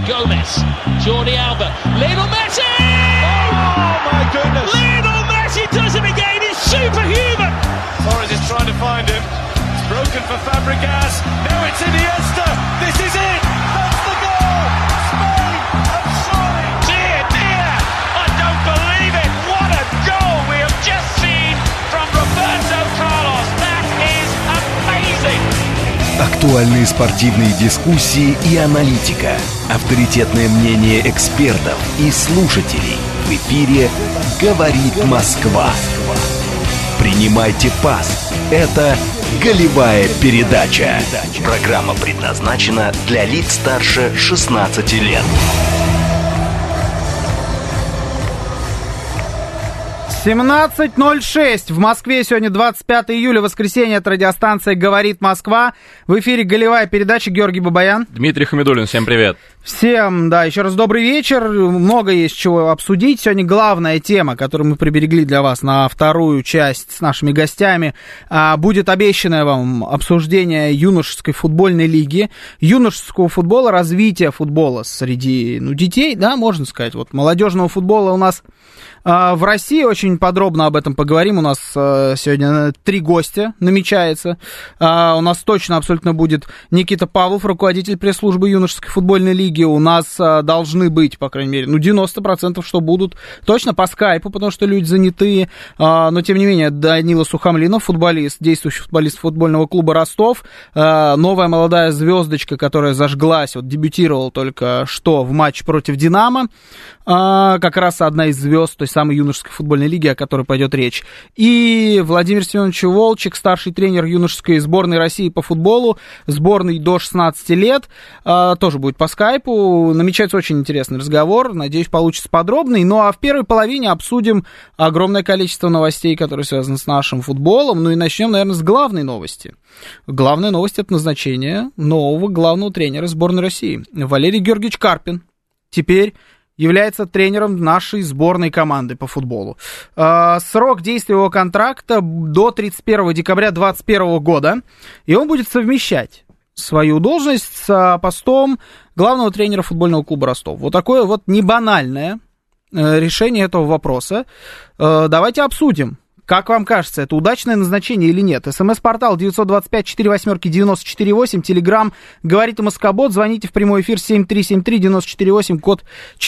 Gomez, Jordi Alba, Lionel Messi! Oh my goodness! Lionel Messi does it again, he's superhuman! Torres is trying to find him, it's broken for Fabregas, now it's Iniesta, this is it! That's the goal! Spain have soaring! Dear, dear, I don't believe it! What a goal we have just seen from Roberto Carlos! That is amazing! Актуальные спортивные дискуссии и аналитика. Авторитетное мнение экспертов и слушателей. В эфире «Говорит Москва». Принимайте пас. Это «Голевая передача». Программа предназначена для лиц старше 16 лет. 17:06. В Москве сегодня 25 июля, воскресенье, от радиостанции «Говорит Москва». В эфире «Голевая передача». Георгий Бабаян. Дмитрий Хамидуллин, всем привет. Всем, да, еще раз добрый вечер. Много есть чего обсудить. Сегодня главная тема, которую мы приберегли для вас на вторую часть с нашими гостями, будет обещанное вам обсуждение юношеской футбольной лиги, юношеского футбола, развития футбола среди детей, да, можно сказать. Вот молодежного футбола у нас в России. Очень подробно об этом поговорим. У нас сегодня 3 гостя намечается. У нас точно абсолютно будет Никита Павлов, руководитель пресс-службы юношеской футбольной лиги. У нас должны быть, по крайней мере, 90%, что будут точно по скайпу, потому что люди занятые. Но, тем не менее, Данила Сухомлинов, футболист, действующий футболист футбольного клуба «Ростов». Новая молодая звездочка, которая зажглась, вот дебютировала только что в матче против «Динамо». Как раз одна из звезд той самой юношеской футбольной лиги, о которой пойдет речь. И Владимир Семенович Волчек, старший тренер юношеской сборной России по футболу, сборной до 16 лет, тоже будет по скайпу. Намечается очень интересный разговор, надеюсь, получится подробный. Ну а в первой половине обсудим огромное количество новостей, которые связаны с нашим футболом. Ну и начнем, наверное, с главной новости. Главная новость — это назначение нового главного тренера сборной России. Валерий Георгиевич Карпин теперь является тренером нашей сборной команды по футболу. Срок действия его контракта до 31 декабря 2021 года, и он будет совмещать свою должность с постом главного тренера футбольного клуба «Ростов». Вот такое вот небанальное решение этого вопроса. Давайте обсудим. Как вам кажется, это удачное назначение или нет? СМС-портал 925-48-94-8, Телеграм «Говорит Москобот», звоните в прямой эфир 7373-94-8, код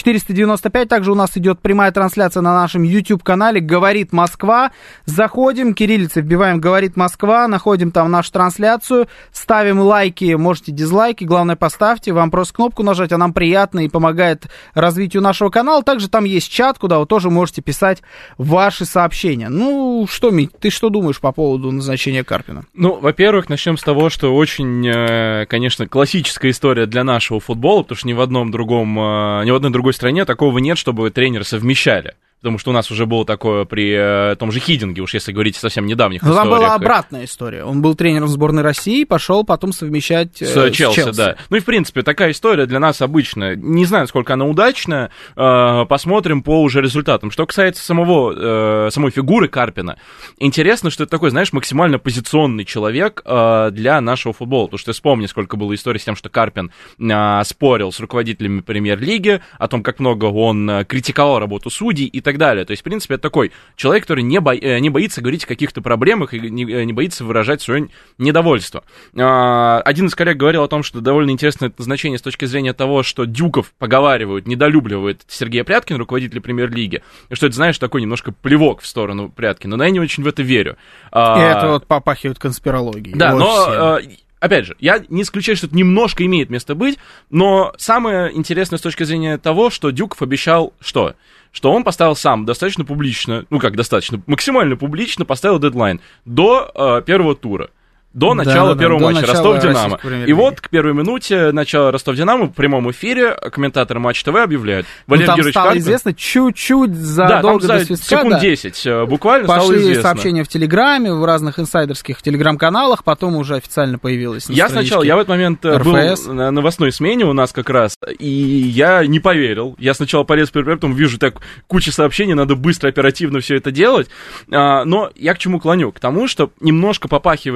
495. Также у нас идет прямая трансляция на нашем YouTube-канале «Говорит Москва». Заходим, кириллицей вбиваем «Говорит Москва», находим там нашу трансляцию, ставим лайки, можете дизлайки, главное поставьте, вам просто кнопку нажать, а нам приятно и помогает развитию нашего канала. Также там есть чат, куда вы тоже можете писать ваши сообщения. Ну, что, Мить, ты что думаешь по поводу назначения Карпина? Ну, во-первых, начнем с того, что очень, конечно, классическая история для нашего футбола, потому что ни в одной другой стране такого нет, чтобы тренеры совмещали. Потому что у нас уже было такое при том же Хидинге, уж если говорить о совсем недавних историях. Там была обратная история. Он был тренером сборной России, пошел потом совмещать с Челси. Да. Ну и, в принципе, такая история для нас обычная. Не знаю, насколько она удачная. Посмотрим по уже результатам. Что касается самой фигуры Карпина, интересно, что это такой, знаешь, максимально позиционный человек для нашего футбола. Потому что вспомни, сколько было историй с тем, что Карпин спорил с руководителями премьер-лиги о том, как много он критиковал работу судей и так далее. То есть, в принципе, это такой человек, который не боится говорить о каких-то проблемах и не боится выражать свое недовольство. Один из коллег говорил о том, что довольно интересное значение с точки зрения того, что Дюков, поговаривают, недолюбливает Сергея Пряткина, руководителя премьер-лиги, и что это, знаешь, такой немножко плевок в сторону Пряткина. Но я не очень в это верю. И это вот попахивает конспирологией. Да, но... Опять же, я не исключаю, что это немножко имеет место быть, но самое интересное с точки зрения того, что Дюков обещал что? Что он поставил сам достаточно публично, максимально публично поставил дедлайн до первого тура. До начала первого матча Ростов-Динамо. И вот к первой минуте начала Ростов-Динамо в прямом эфире комментаторы Матч ТВ объявляют. Валерий Георгиевич Карпин. Стало известно чуть-чуть задолго до свистка. Секунд 10 буквально стало известно. Пошли сообщения в Телеграме, в разных инсайдерских телеграм-каналах, потом уже официально появилось на страничке я в этот момент РФС. был на новостной смене у нас как раз, и я не поверил. Я сначала полез, потом вижу так куча сообщений, надо быстро, оперативно все это делать. Но я к чему клоню? К тому, что немножко попахивает вот это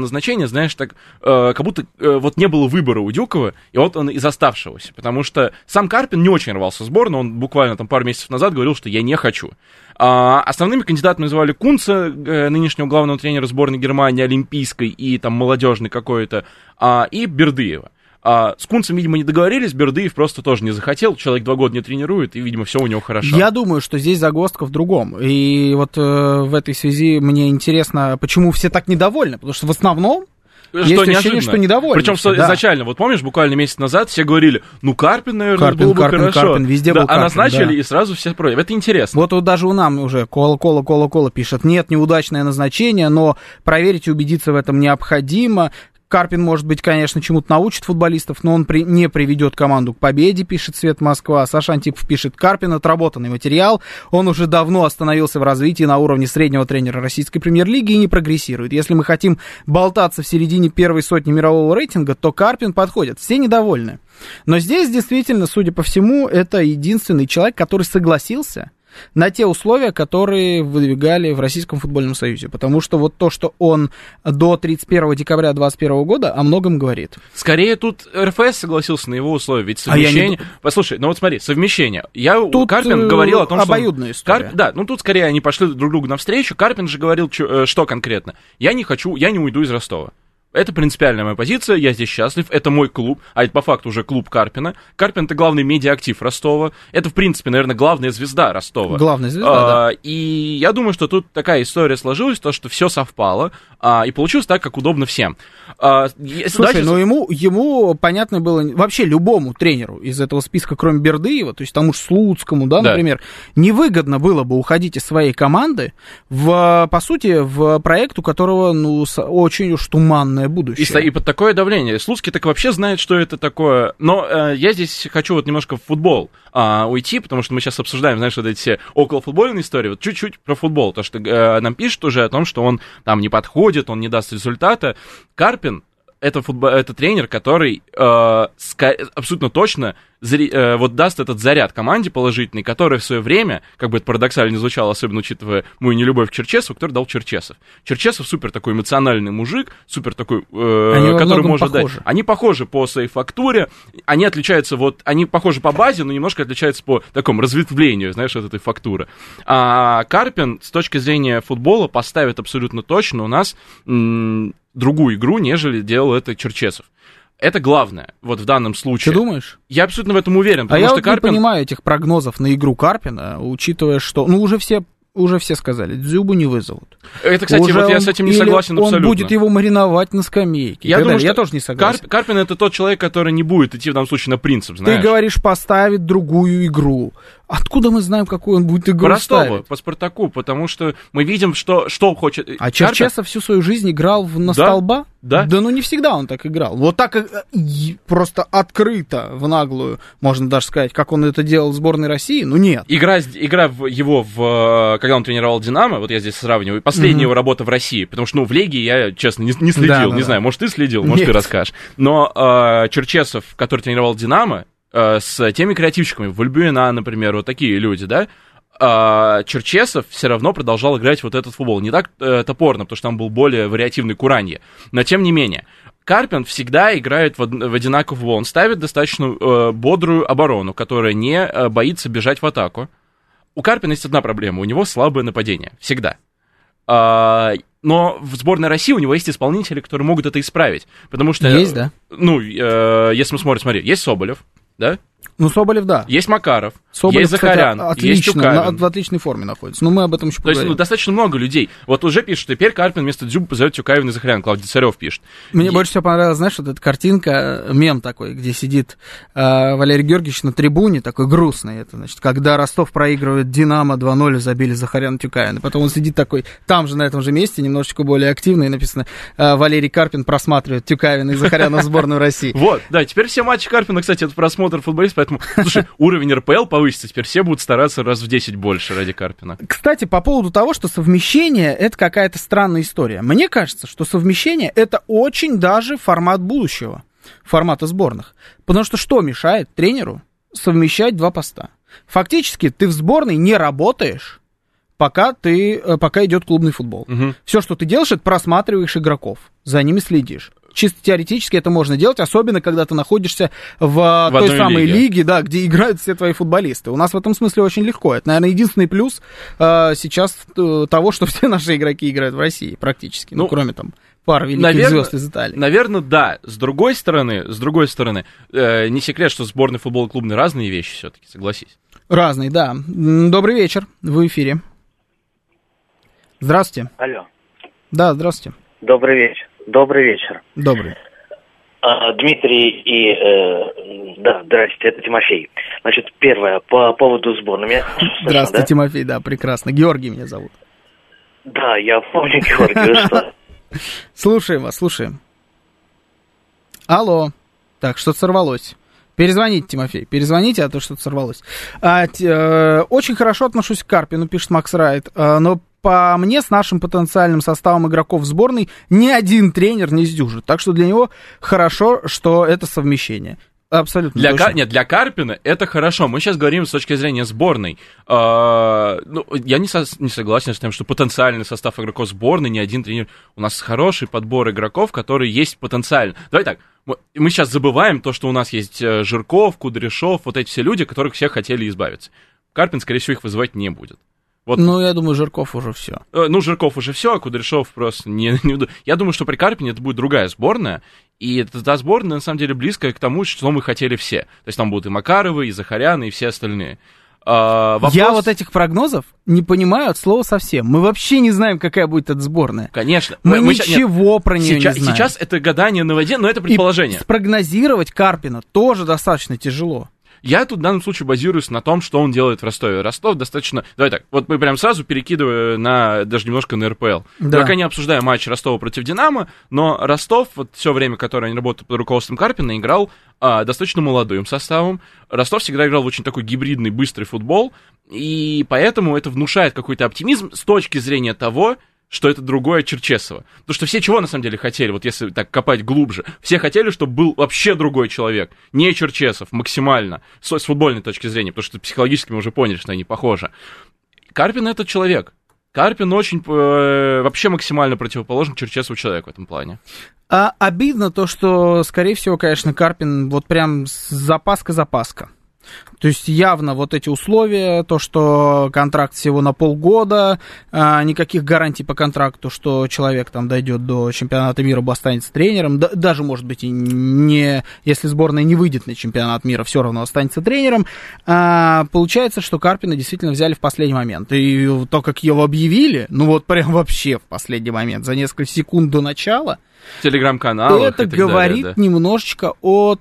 назначение, знаешь, так, как будто вот не было выбора у Дюкова, и вот он из оставшегося, потому что сам Карпин не очень рвался в сборную, он буквально там пару месяцев назад говорил, что я не хочу. Основными кандидатами называли Кунца, нынешнего главного тренера сборной Германии, олимпийской и там молодежной какой-то, и Бердыева. С Кунцем, видимо, не договорились, Бердыев просто тоже не захотел, человек 2 года не тренирует, и, видимо, все у него хорошо. Я думаю, что здесь загвоздка в другом, и вот в этой связи мне интересно, почему все так недовольны, потому что в основном есть ощущение, что недовольны. Причем изначально, вот помнишь, буквально месяц назад все говорили, ну, Карпин, наверное, был бы хорошо. Карпин, везде был Карпин, а назначили, и сразу все против. Это интересно. Вот даже у нас уже Кола пишет, нет, неудачное назначение, но проверить и убедиться в этом необходимо. Карпин, может быть, конечно, чему-то научит футболистов, но он не приведет команду к победе, пишет Свет Москва. Саша Антипов пишет, Карпин отработанный материал, он уже давно остановился в развитии на уровне среднего тренера российской премьер-лиги и не прогрессирует. Если мы хотим болтаться в середине первой сотни мирового рейтинга, то Карпин подходит. Все недовольны. Но здесь действительно, судя по всему, это единственный человек, который согласился на те условия, которые выдвигали в Российском футбольном союзе. Потому что вот то, что он до 31 декабря 2021 года, о многом говорит. Скорее тут РФС согласился на его условия, ведь совмещение... Послушай, ну вот смотри, совмещение. Тут Карпин говорил о том, что... обоюдная история. Да, ну тут скорее они пошли друг другу навстречу. Карпин же говорил, что конкретно. Я не уйду из Ростова. Это принципиальная моя позиция, я здесь счастлив, это мой клуб, а это по факту уже клуб Карпина. Карпин — это главный медиа-актив Ростова, это, в принципе, наверное, главная звезда Ростова. Главная звезда, да. И я думаю, что тут такая история сложилась, то, что все совпало, и получилось так, как удобно всем. Слушай, но ему понятно было, вообще любому тренеру из этого списка, кроме Бердыева, то есть тому же Слуцкому, да, например, невыгодно было бы уходить из своей команды, по сути, в проект, у которого, ну, очень уж туманное будущее. И под такое давление. Слуцкий так вообще знает, что это такое. Но я здесь хочу вот немножко в футбол уйти, потому что мы сейчас обсуждаем, знаешь, вот эти все околофутбольные истории. Вот чуть-чуть про футбол. То, что нам пишут уже о том, что он там не подходит, он не даст результата. Карпин — это тренер, который абсолютно точно вот даст этот заряд команде положительный, который в свое время, как бы это парадоксально не звучало, особенно учитывая мою нелюбовь к Черчесову, который дал Черчесов. Черчесов супер такой эмоциональный мужик, супер такой, который может дать. Они похожи по своей фактуре, они отличаются они похожи по базе, но немножко отличаются по такому разветвлению, знаешь, от этой фактуры. А Карпин с точки зрения футбола поставит абсолютно точно у нас другую игру, нежели делал это Черчесов. Это главное, вот в данном случае. Ты думаешь? Я абсолютно в этом уверен. А я вот не понимаю этих прогнозов на игру Карпина, учитывая, что... Ну, уже все сказали, Дзюбу не вызовут. Это, кстати, вот я с этим не согласен абсолютно. Он будет его мариновать на скамейке. Я тоже не согласен. Карпин — это тот человек, который не будет идти в данном случае на принцип, знаешь. Ты говоришь, поставить другую игру. Откуда мы знаем, какую он будет игру ставить? По Спартаку, потому что мы видим, что хочет... А Черчесов всю свою жизнь играл на столба? Да. Да, ну не всегда он так играл. Вот так просто открыто, в наглую, можно даже сказать, как он это делал в сборной России, ну нет. Игра когда он тренировал «Динамо», вот я здесь сравниваю, последняя его работа в России, потому что, в Легии я, честно, не следил, знаю, может, ты следил, может, ты расскажешь. Но Черчесов, который тренировал «Динамо», с теми креативщиками, Вальбюена, например, вот такие люди, да, Черчесов все равно продолжал играть вот этот футбол. Не так топорно, потому что там был более вариативный Куранье. Но тем не менее, Карпин всегда играет в одинаковый футбол. Он ставит достаточно бодрую оборону, которая не боится бежать в атаку. У Карпина есть одна проблема. У него слабое нападение. Всегда. Но в сборной России у него есть исполнители, которые могут это исправить. Потому что... Есть, да? Если мы смотри, есть Соболев, да? Ну, Соболев, да. Есть Макаров, Соболев, есть Захарян, кстати, есть Тюкавин. В отличной форме находится. Но мы об этом еще поговорим. То есть, достаточно много людей. Вот уже пишут, что теперь Карпин вместо Дзюбы позовет Тюкавина и Захарян. Клавдий Царев пишет. Мне больше всего понравилась, знаешь, вот эта картинка, мем такой, где сидит Валерий Георгиевич на трибуне, такой грустный. Это, значит, когда Ростов проигрывает «Динамо» 2-0, забили Захарян, Тюкавин. И потом он сидит такой, там же, на этом же месте, немножечко более активно, и написано «Валерий Карпин просматривает Тюкавина и Захаряна в сборную России». Вот, да, теперь все матчи Карпина, кстати, это просмотр футболиста, поэтому, слушай, уровень РПЛ повысится, теперь все будут стараться раз в 10 больше ради Карпина. Кстати, по поводу того, что совмещение — это какая-то странная история. Мне кажется, что совмещение — это очень даже формат будущего, формата сборных. Потому что мешает тренеру совмещать два поста? Фактически ты в сборной не работаешь, пока идет клубный футбол. Все, что ты делаешь, это просматриваешь игроков, за ними следишь. Чисто теоретически это можно делать, особенно когда ты находишься в той самой лиге, да, где играют все твои футболисты. У нас в этом смысле очень легко. Это, наверное, единственный плюс сейчас того, что все наши игроки играют в России практически, кроме там пары великих звезд из Италии. Наверное, да. С другой стороны, не секрет, что сборный футбол и клубный разные вещи все-таки, согласись. Разные, да. Добрый вечер, вы в эфире. Здравствуйте. Алло. Да, здравствуйте. Добрый вечер. Добрый вечер. Добрый. Дмитрий здрасте, это Тимофей. Значит, первое, по поводу сборной. Здравствуйте, да? Тимофей, да, прекрасно. Георгий меня зовут. Да, я помню, Георгий, что? Слушаем вас, слушаем. Алло. Так, что-то сорвалось. Перезвоните, Тимофей, перезвоните, а то что-то сорвалось. Очень хорошо отношусь к Карпину, пишет Макс Райт, но по мне, с нашим потенциальным составом игроков в сборной ни один тренер не сдюжит. Так что для него хорошо, что это совмещение. Абсолютно для Карпина это хорошо. Мы сейчас говорим с точки зрения сборной. Я не согласен с тем, что потенциальный состав игроков сборной, ни один тренер. У нас хороший подбор игроков, которые есть потенциально. Давай так, мы сейчас забываем то, что у нас есть Жирков, Кудряшов, вот эти все люди, которых все хотели избавиться. Карпин, скорее всего, их вызывать не будет. Вот. Я думаю, Жирков уже все. Жирков уже все, а Кудряшов просто не... Я думаю, что при Карпине это будет другая сборная, и это та сборная, на самом деле, близкая к тому, что мы хотели все. То есть там будут и Макаровы, и Захаряны, и все остальные. Я вот этих прогнозов не понимаю от слова совсем. Мы вообще не знаем, какая будет эта сборная. Конечно. Мы ничего про нее не знаем. Сейчас это гадание на воде, но это предположение. И спрогнозировать Карпина тоже достаточно тяжело. Я тут в данном случае базируюсь на том, что он делает в Ростове. Ростов достаточно... Давай так, вот мы прям сразу перекидываем даже немножко на РПЛ. Да. Пока не обсуждаем матч Ростова против Динамо, но Ростов, вот все время, которое они работают под руководством Карпина, играл достаточно молодым составом. Ростов всегда играл в очень такой гибридный, быстрый футбол, и поэтому это внушает какой-то оптимизм с точки зрения того, что это другое Черчесово. Потому что все чего на самом деле хотели, вот если так копать глубже, все хотели, чтобы был вообще другой человек, не Черчесов, максимально, с футбольной точки зрения, потому что психологически мы уже поняли, что они похожи. Карпин этот человек. Карпин очень вообще максимально противоположен Черчесову человеку в этом плане. Обидно то, что, скорее всего, конечно, Карпин вот прям запаска. То есть явно вот эти условия, то, что контракт всего на полгода, никаких гарантий по контракту, что человек там дойдет до чемпионата мира, останется тренером, даже, может быть, и не, если сборная не выйдет на чемпионат мира, все равно останется тренером. Получается, что Карпина действительно взяли в последний момент. И то, как его объявили, прям вообще в последний момент, за несколько секунд до начала, телеграм-канал, это говорит далее, да, немножечко о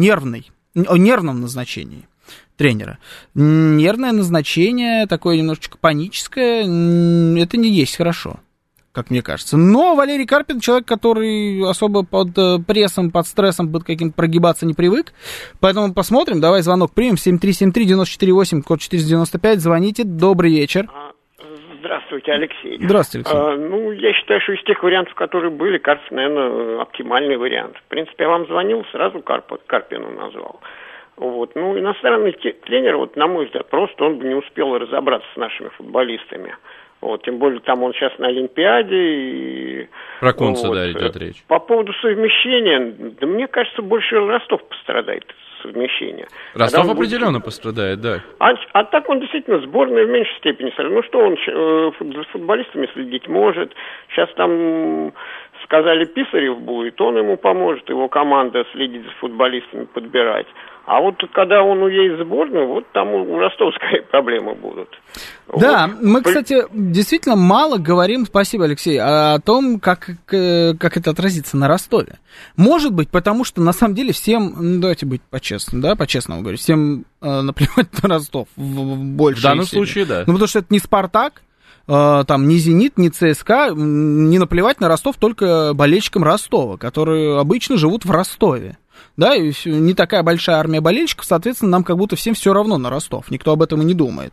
нервном назначении тренера. Нервное назначение, такое немножечко паническое, это не есть хорошо, как мне кажется. Но Валерий Карпин человек, который особо под прессом, под стрессом, под каким-то прогибаться не привык. Поэтому посмотрим. Давай звонок примем. 7373-94-8, код 495. Звоните. Добрый вечер. Здравствуйте, Алексей. Здравствуйте, Алексей. Я считаю, что из тех вариантов, которые были, Карпин, наверное, оптимальный вариант. В принципе, я вам звонил, сразу Карпину назвал. Иностранный тренер, на мой взгляд, просто он бы не успел разобраться с нашими футболистами. Тем более, там он сейчас на Олимпиаде. И, про Кунца, да, идет речь. По поводу совмещения, мне кажется, больше Ростов пострадает совмещения. Ростов определенно пострадает, да. А так он действительно сборную в меньшей степени. Что он за футболистами следить может. Сейчас там сказали, Писарев будет, он ему поможет, его команда следить за футболистами, подбирать. А вот когда он уедет в сборную, там у ростовской проблемы будут. Да, мы, кстати, действительно мало говорим, спасибо, Алексей, о том, как это отразится на Ростове. Может быть, потому что, на самом деле, всем, давайте быть по-честному говорю, всем наплевать на Ростов в большей степени. В данном случае, да. Потому что это не Спартак, там ни Зенит, ни ЦСКА, не наплевать на Ростов только болельщикам Ростова, которые обычно живут в Ростове. Да, и не такая большая армия болельщиков, соответственно, нам как будто всем все равно на Ростов, никто об этом и не думает.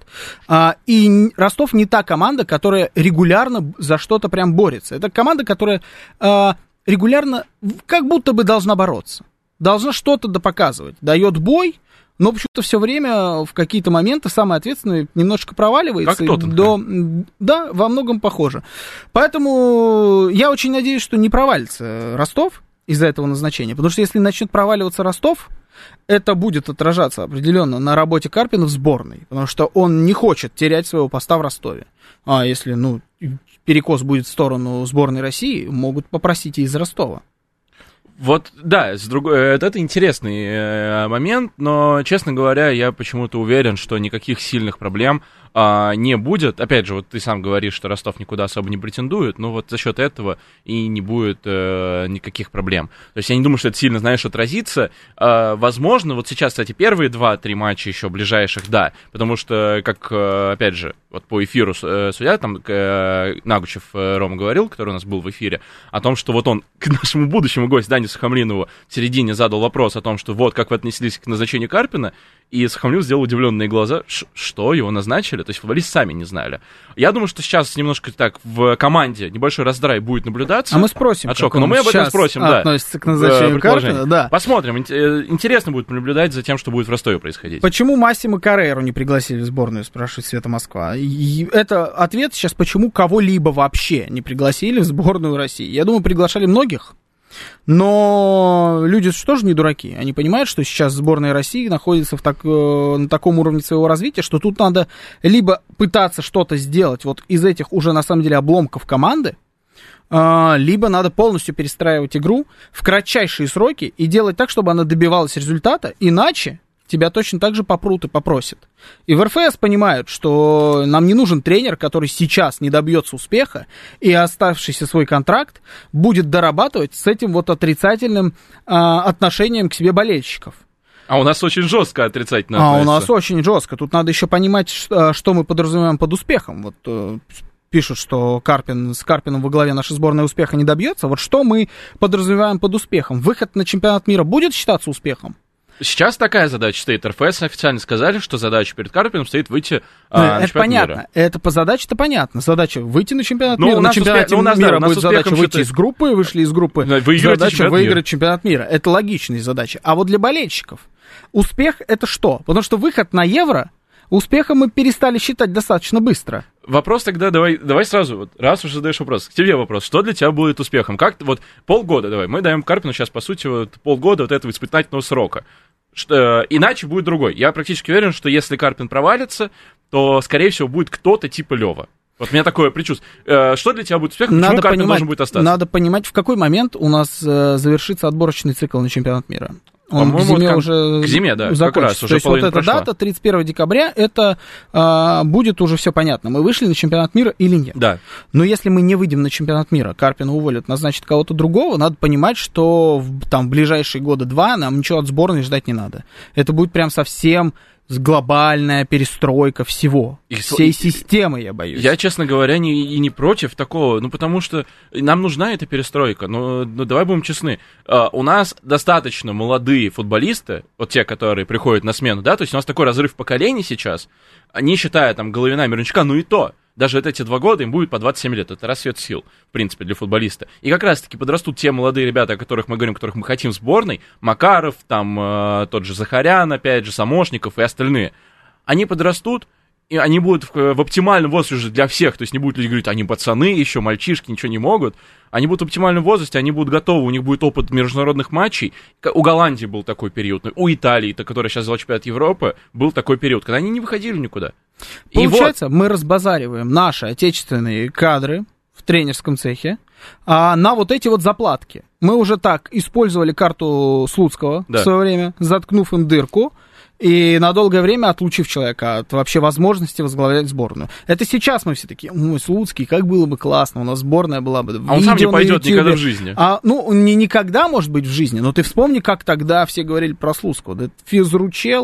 И Ростов не та команда, которая регулярно за что-то прям борется. Это команда, которая регулярно как будто бы должна бороться. должна что-то допоказывать. Дает бой, но почему-то все время в какие-то моменты самый ответственный немножко проваливается. Как Тоттенхэм. Да, во многом похоже. Поэтому я очень надеюсь, что не провалится Ростов из-за этого назначения. Потому что если начнет проваливаться Ростов, это будет отражаться определенно на работе Карпина в сборной. Потому что он не хочет терять своего поста в Ростове. А если, перекос будет в сторону сборной России, могут попросить и из Ростова. Вот, да, это интересный момент, но, честно говоря, я почему-то уверен, что никаких сильных проблем не будет. Опять же, вот ты сам говоришь, что Ростов никуда особо не претендует, но вот за счет этого и не будет никаких проблем. То есть я не думаю, что это сильно, отразится. Возможно, вот сейчас, кстати, первые 2-3 матча еще ближайших, да, потому что, как, опять же, вот по эфиру судья, там, Нагучев Рома говорил, который у нас был в эфире, о том, что вот он к нашему будущему гостю Дане Сухомлинову в середине задал вопрос о том, что вот как вы отнеслись к назначению Карпина, и Сухомлинов сделал удивленные глаза, что его назначили, то есть футболисты сами не знали. Я думаю, что сейчас немножко так в команде небольшой раздрай будет наблюдаться. А мы спросим, от шока. Но мы об этом спросим, да. Относится к назначению Карпина, да. Посмотрим. Интересно будет наблюдать за тем, что будет в Ростове происходить. Почему Массимо Карреру не пригласили в сборную, спрашивает Света Москва. И это ответ сейчас, почему кого-либо вообще не пригласили в сборную России. Я думаю, приглашали многих. Но люди что же не дураки? Они понимают, что сейчас сборная России находится на таком уровне своего развития, что тут надо либо пытаться что-то сделать вот из этих уже на самом деле обломков команды, либо надо полностью перестраивать игру в кратчайшие сроки и делать так, чтобы она добивалась результата, иначе тебя точно так же попрут и попросят. И в РФС понимают, что нам не нужен тренер, который сейчас не добьется успеха и оставшийся свой контракт будет дорабатывать с этим вот отрицательным отношением к себе болельщиков. А у нас очень жестко отрицательно относится. У нас очень жестко. Тут надо еще понимать, что мы подразумеваем под успехом. Вот пишут, что с Карпином во главе наша сборная успеха не добьется. Вот что мы подразумеваем под успехом? Выход на чемпионат мира будет считаться успехом? Сейчас такая задача стоит. РФС официально сказали, что задача перед Карпином стоит выйти на чемпионат понятно. мира. Это по задаче-то понятно. Задача выйти на чемпионат мира. На чемпионате мира будет задача выйти из группы, вышли из группы. Задача выиграть чемпионат мира. Это логичная задача. А вот для болельщиков успех это что? Потому что выход на Евро успехом мы перестали считать достаточно быстро. Вопрос тогда, давай сразу, вот, раз уж задаешь вопрос, к тебе вопрос, что для тебя будет успехом? Как вот полгода, мы даем Карпину сейчас, по сути, вот, полгода вот этого испытательного срока. Иначе будет другой. Я практически уверен, что если Карпин провалится, то, скорее всего, будет кто-то типа Лёва. Вот у меня такое предчувствие. Что для тебя будет успехом? Почему Карпин должен будет остаться? Надо понимать, в какой момент у нас завершится отборочный цикл на чемпионат мира. Он к зиме уже к зиме, да, закончится. как раз, уже то есть вот эта прошла. дата, 31 декабря, это будет уже все понятно. Мы вышли на чемпионат мира или нет. Да. Но если мы не выйдем на чемпионат мира, Карпина уволят, назначат кого-то другого, надо понимать, что в ближайшие года 2 нам ничего от сборной ждать не надо. Это будет прям совсем глобальная перестройка всего, всей системы, я боюсь. Я, честно говоря, не против такого, потому что нам нужна эта перестройка, но давай будем честны, у нас достаточно молодые футболисты, вот те, которые приходят на смену, да, то есть у нас такой разрыв поколений сейчас, не считая там Головина, Мирончука, и то, даже эти 2 года им будет по 27 лет, это расцвет сил, в принципе, для футболиста. И как раз-таки подрастут те молодые ребята, о которых мы говорим, которых мы хотим в сборной, Макаров, там тот же Захарян, опять же, Самошников и остальные. Они подрастут, и они будут в оптимальном возрасте для всех, то есть не будут люди говорить, они пацаны, еще мальчишки, ничего не могут. Они будут в оптимальном возрасте, они будут готовы, у них будет опыт международных матчей. У Голландии был такой период, у Италии, которая сейчас взяла чемпионат Европы, был такой период, когда они не выходили никуда. Получается, мы разбазариваем наши отечественные кадры в тренерском цехе на вот эти вот заплатки. Мы уже так использовали карту Слуцкого в свое время, заткнув им дырку, и на долгое время отлучив человека от вообще возможности возглавлять сборную. Это сейчас мы все такие, Слуцкий, как было бы классно, у нас сборная была бы. А он сам не пойдет никогда в жизни. Не никогда, может быть, в жизни, но ты вспомни, как тогда все говорили про Слуцкого. Да, физручелло.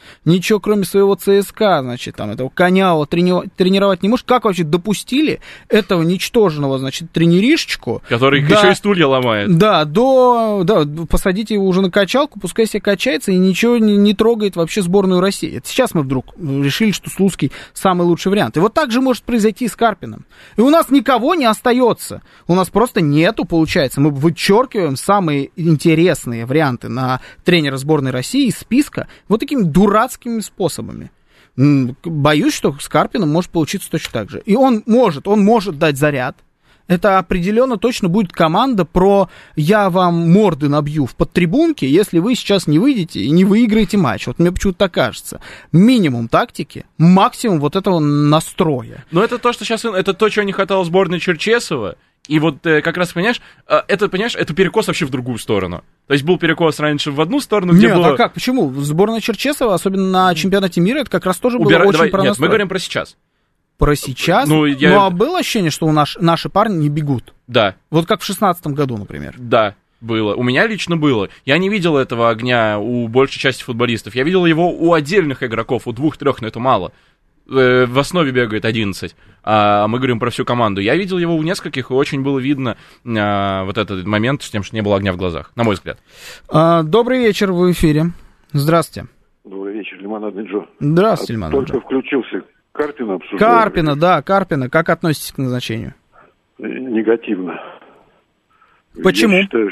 ничего кроме своего ЦСКА, значит, там, этого Конява тренировать не может. Как вообще допустили этого ничтожного, значит, тренеришечку? Который еще и стулья ломает. Да, посадите его уже на качалку, пускай себе качается и ничего не трогает вообще сборную России. Это сейчас мы вдруг решили, что Слуцкий самый лучший вариант. И вот так же может произойти и с Карпиным. И у нас никого не остается. У нас просто нету, получается. Мы вычеркиваем самые интересные варианты на тренера сборной России из списка вот такими дурацкими способами. Боюсь, что с Карпиным может получиться точно так же. И он может дать заряд. Это определенно точно будет команда про «я вам морды набью в подтрибунке, если вы сейчас не выйдете и не выиграете матч». Вот мне почему-то так кажется. Минимум тактики, максимум вот этого настроя. Но это то, что сейчас, это то, чего не хватало сборной Черчесова. И вот как раз, понимаешь, это перекос вообще в другую сторону. То есть был перекос раньше в одну сторону, где было... Нет, а как, почему? Сборная Черчесова, особенно на чемпионате мира, это как раз тоже было очень про настрой. Нет, мы говорим про сейчас. Про сейчас? А было ощущение, что наши парни не бегут? Да. Вот как в 2016 году, например. Да, было. У меня лично было. Я не видел этого огня у большей части футболистов. Я видел его у отдельных игроков, у 2-3, но это мало. В основе бегает 11, а мы говорим про всю команду. Я видел его у нескольких, и очень было видно вот этот момент с тем, что не было огня в глазах, на мой взгляд. Добрый вечер, в эфире. Здравствуйте. Добрый вечер, Лимонадный Джо. Здравствуйте, Лимонадный Джо. Только включился. Карпина обсуждаем. Карпина. Как относитесь к назначению? Негативно. Почему? Я считаю,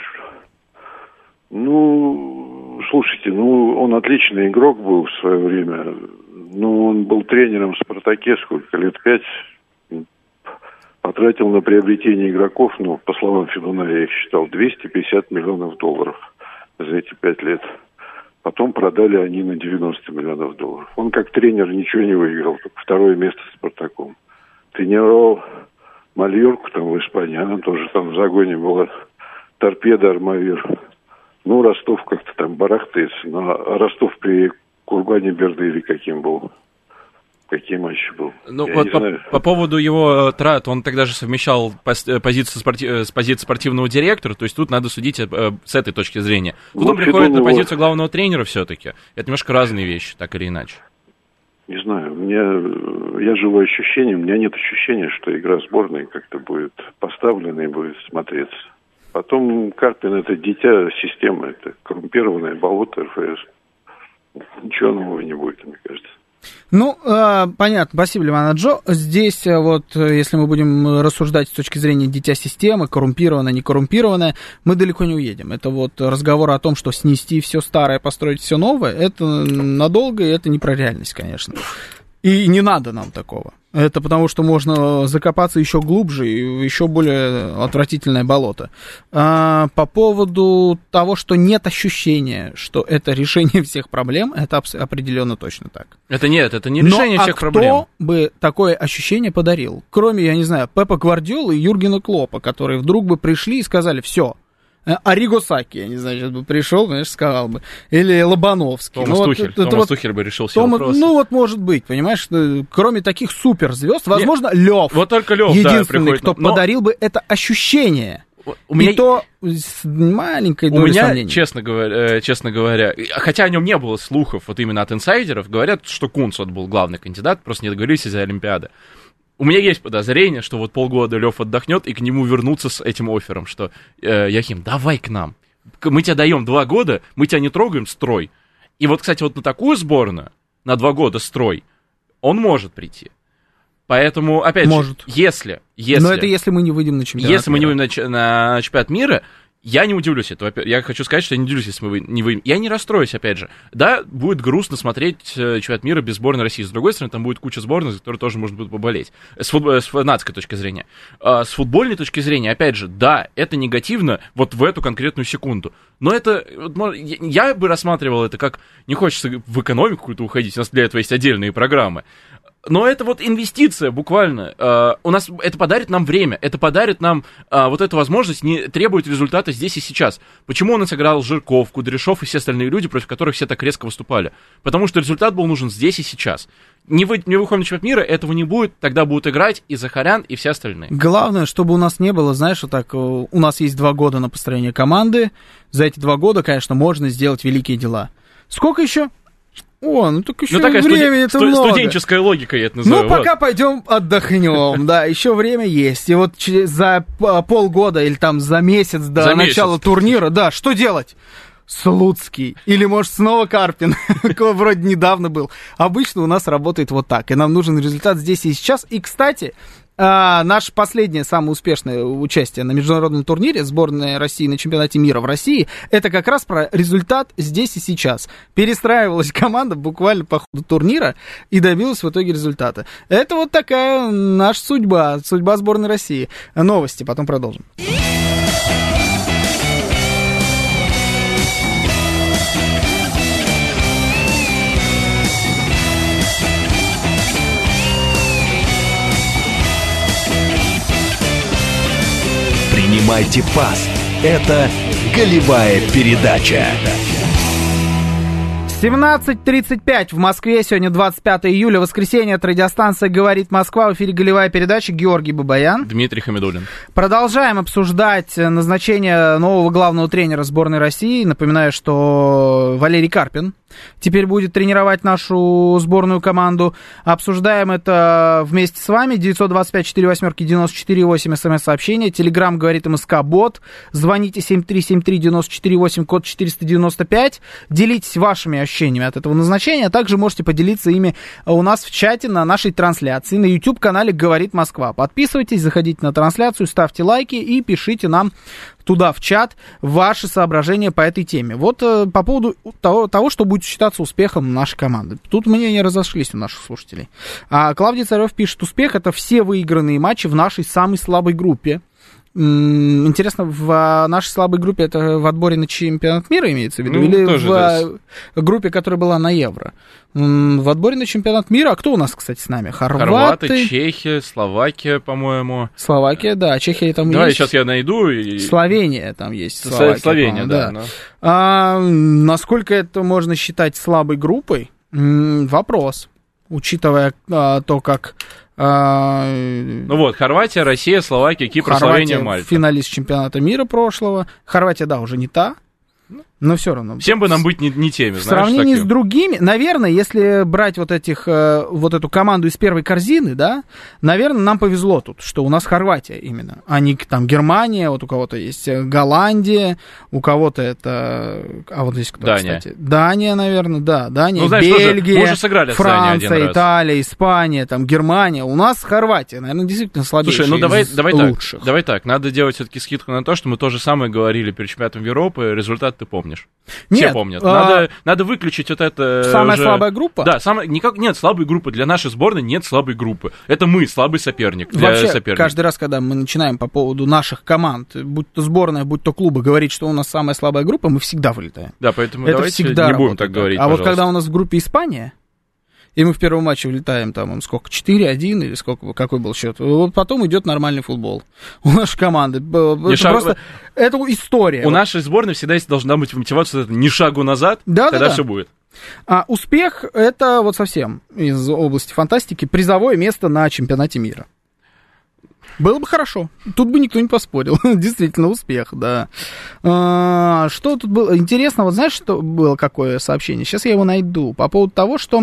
слушайте, он отличный игрок был в свое время. Он был тренером в «Спартаке» сколько лет, 5. Потратил на приобретение игроков, по словам Федуна, я их считал, $250 миллионов за эти 5 лет. Потом продали они на $90 миллионов. Он как тренер ничего не выиграл, только 2-е место с «Спартаком». Тренировал Мальорку там в Испании, она тоже там в загоне была. Торпедо, Армавир. Ростов как-то там барахтается. Но Ростов при Курбане Берды или каким был? Какие матчи был? По поводу его трат, он тогда же совмещал позицию с позицией спортивного директора, то есть тут надо судить с этой точки зрения. Тут он приходит на позицию главного тренера все-таки. Это немножко разные вещи, так или иначе. Не знаю, я живу ощущением, у меня нет ощущения, что игра сборной как-то будет поставлена и будет смотреться. Потом Карпин — это дитя системы, это коррумпированное болото РФС. Ничего нового не будет, мне кажется. Понятно, спасибо, Лимонадный Джо. Здесь если мы будем рассуждать с точки зрения дитя системы, коррумпированное, не коррумпированное, мы далеко не уедем. Это разговор о том, что снести все старое, построить все новое, это надолго, и это не про реальность, конечно. И не надо нам такого. Это потому, что можно закопаться еще глубже и еще более отвратительное болото. По поводу того, что нет ощущения, что это решение всех проблем, это определенно точно так. Это не решение всех проблем. Кто бы такое ощущение подарил? Кроме, я не знаю, Пепа Гвардиолы и Юргена Клопа, которые вдруг бы пришли и сказали: все. Ариго Саки, я не знаю, сейчас бы пришел, конечно, сказал бы. Или Лобановский. Томас Тухель бы решил все вопросы. Может быть, понимаешь, кроме таких суперзвезд, возможно, Лев. Вот только Лев, единственный, кто подарил бы это ощущение. И то с маленькой долей сомнений. Честно говоря, хотя о нем не было слухов именно от инсайдеров, говорят, что Кунц был главный кандидат, просто не договорились из-за Олимпиады. У меня есть подозрение, что полгода Лев отдохнет, и к нему вернутся с этим оффером, что Яхим, давай к нам. Мы тебе даем 2 года, мы тебя не трогаем, строй. И кстати, на такую сборную, на 2 года строй, он может прийти. Поэтому, опять же, если... Но это если мы не выйдем на чемпионат мира. Если мы не выйдем на чемпионат мира, я не удивлюсь этого. Я хочу сказать, что я не удивлюсь, если мы не выйдем. Я не расстроюсь, опять же. Да, будет грустно смотреть чемпионат мира без сборной России. С другой стороны, там будет куча сборных, за которые тоже можно будет поболеть. С фанатской точки зрения. С футбольной точки зрения, опять же, да, это негативно в эту конкретную секунду. Но это... Я бы рассматривал это как... Не хочется в экономику какую-то уходить, у нас для этого есть отдельные программы. Но это инвестиция, буквально. У нас это подарит нам время, это подарит нам эту возможность не требовать результата здесь и сейчас. Почему он сыграл Жирков, Кудряшов и все остальные люди, против которых все так резко выступали? Потому что результат был нужен здесь и сейчас. Не выходим на чемпионат мира, этого не будет, тогда будут играть и Захарян, и все остальные. Главное, чтобы у нас не было, знаешь, у нас есть 2 года на построение команды, за эти 2 года, конечно, можно сделать великие дела. Сколько еще? О, ну так еще такая времени-то много. Студенческая логика, я это называю. Ну, пока пойдем отдохнем, да, еще время есть. И вот за полгода или там за месяц до начала турнира, да, что делать? Слуцкий. Или, может, снова Карпин, вроде недавно был. Обычно у нас работает вот так, и нам нужен результат здесь и сейчас. И, кстати, наше последнее, самое успешное участие на международном турнире сборной России на чемпионате мира в России, это как раз про результат здесь и сейчас. Перестраивалась команда буквально по ходу турнира и добилась в итоге результата. Это вот такая наша судьба сборной России. Новости, потом продолжим. Принимайте пас. Это голевая передача. 17:35 в Москве. Сегодня 25 июля, воскресенье. От радиостанции «Говорит Москва». В эфире голевая передача. Георгий Бабаян. Дмитрий Хамидуллин. Продолжаем обсуждать назначение нового главного тренера сборной России. Напоминаю, что Валерий Карпин теперь будет тренировать нашу сборную команду. Обсуждаем это вместе с вами. 925-48-94-8 смс-сообщение. Телеграм «Говорит МСК-бот». Звоните 7373-94-8, код 495. Делитесь вашими ощущениями от этого назначения. Также можете поделиться ими у нас в чате на нашей трансляции на YouTube-канале «Говорит Москва». Подписывайтесь, заходите на трансляцию, ставьте лайки и пишите нам туда, в чат, ваши соображения по этой теме. Вот по поводу того, что будет считаться успехом нашей команды. Тут мнения разошлись у наших слушателей. Клавдий Царев пишет: успех — это все выигранные матчи в нашей самой слабой группе. Интересно, в нашей слабой группе это в отборе на чемпионат мира имеется в виду? Или в группе, которая была на Евро? В отборе на чемпионат мира. А кто у нас, кстати, с нами? Хорваты, Чехия, Словакия, по-моему. Словакия, да. Чехия там Давай, есть. Сейчас я найду. Словения там есть. Словения, да. Насколько это можно считать слабой группой? Вопрос. Учитывая то, как... Ну вот, Хорватия, Россия, Словакия, Кипр, Хорватия, Словения, Мальта. Финалист чемпионата мира прошлого. Хорватия, да, уже не та, но все равно. Всем бы нам быть не теми, в сравнении с другими, наверное, если брать вот эту команду из первой корзины, да, наверное, нам повезло тут, что у нас Хорватия именно, а не там Германия, вот у кого-то есть Голландия, у кого-то это... А вот здесь кто, Дания. кстати? Дания, наверное, да. Дания, ну, знаешь, Бельгия, мы уже сыграли Франция, Италия, Испания, там Германия. У нас Хорватия, наверное, действительно слабейшая. Слушай, ну давай так, надо делать все-таки скидку на то, что мы то же самое говорили перед чемпионатом Европы, результат ты помнишь. Все помнят. Надо выключить вот это. Самая слабая группа? Да, нет слабой группы. Для нашей сборной нет слабой группы. Это мы, слабый соперник для вообще, соперника. Каждый раз, когда мы начинаем по поводу наших команд, будь то сборная, будь то клубы, говорить, что у нас самая слабая группа, мы всегда вылетаем. Да, поэтому это давайте всегда не будем так говорить, А пожалуйста. вот когда у нас в группе Испания, и мы в первом матче влетаем, там, сколько, 4-1 или сколько, какой был счет, вот потом идет нормальный футбол у нашей команды. Просто это история. У нашей сборной всегда должна быть мотивация, ни шагу назад, тогда все будет. А успех — это вот совсем из области фантастики призовое место на чемпионате мира. Было бы хорошо. Тут бы никто не поспорил. Действительно, успех, да. Что тут было? Интересно, вот знаешь, что было, какое сообщение? Сейчас я его найду. По поводу того, что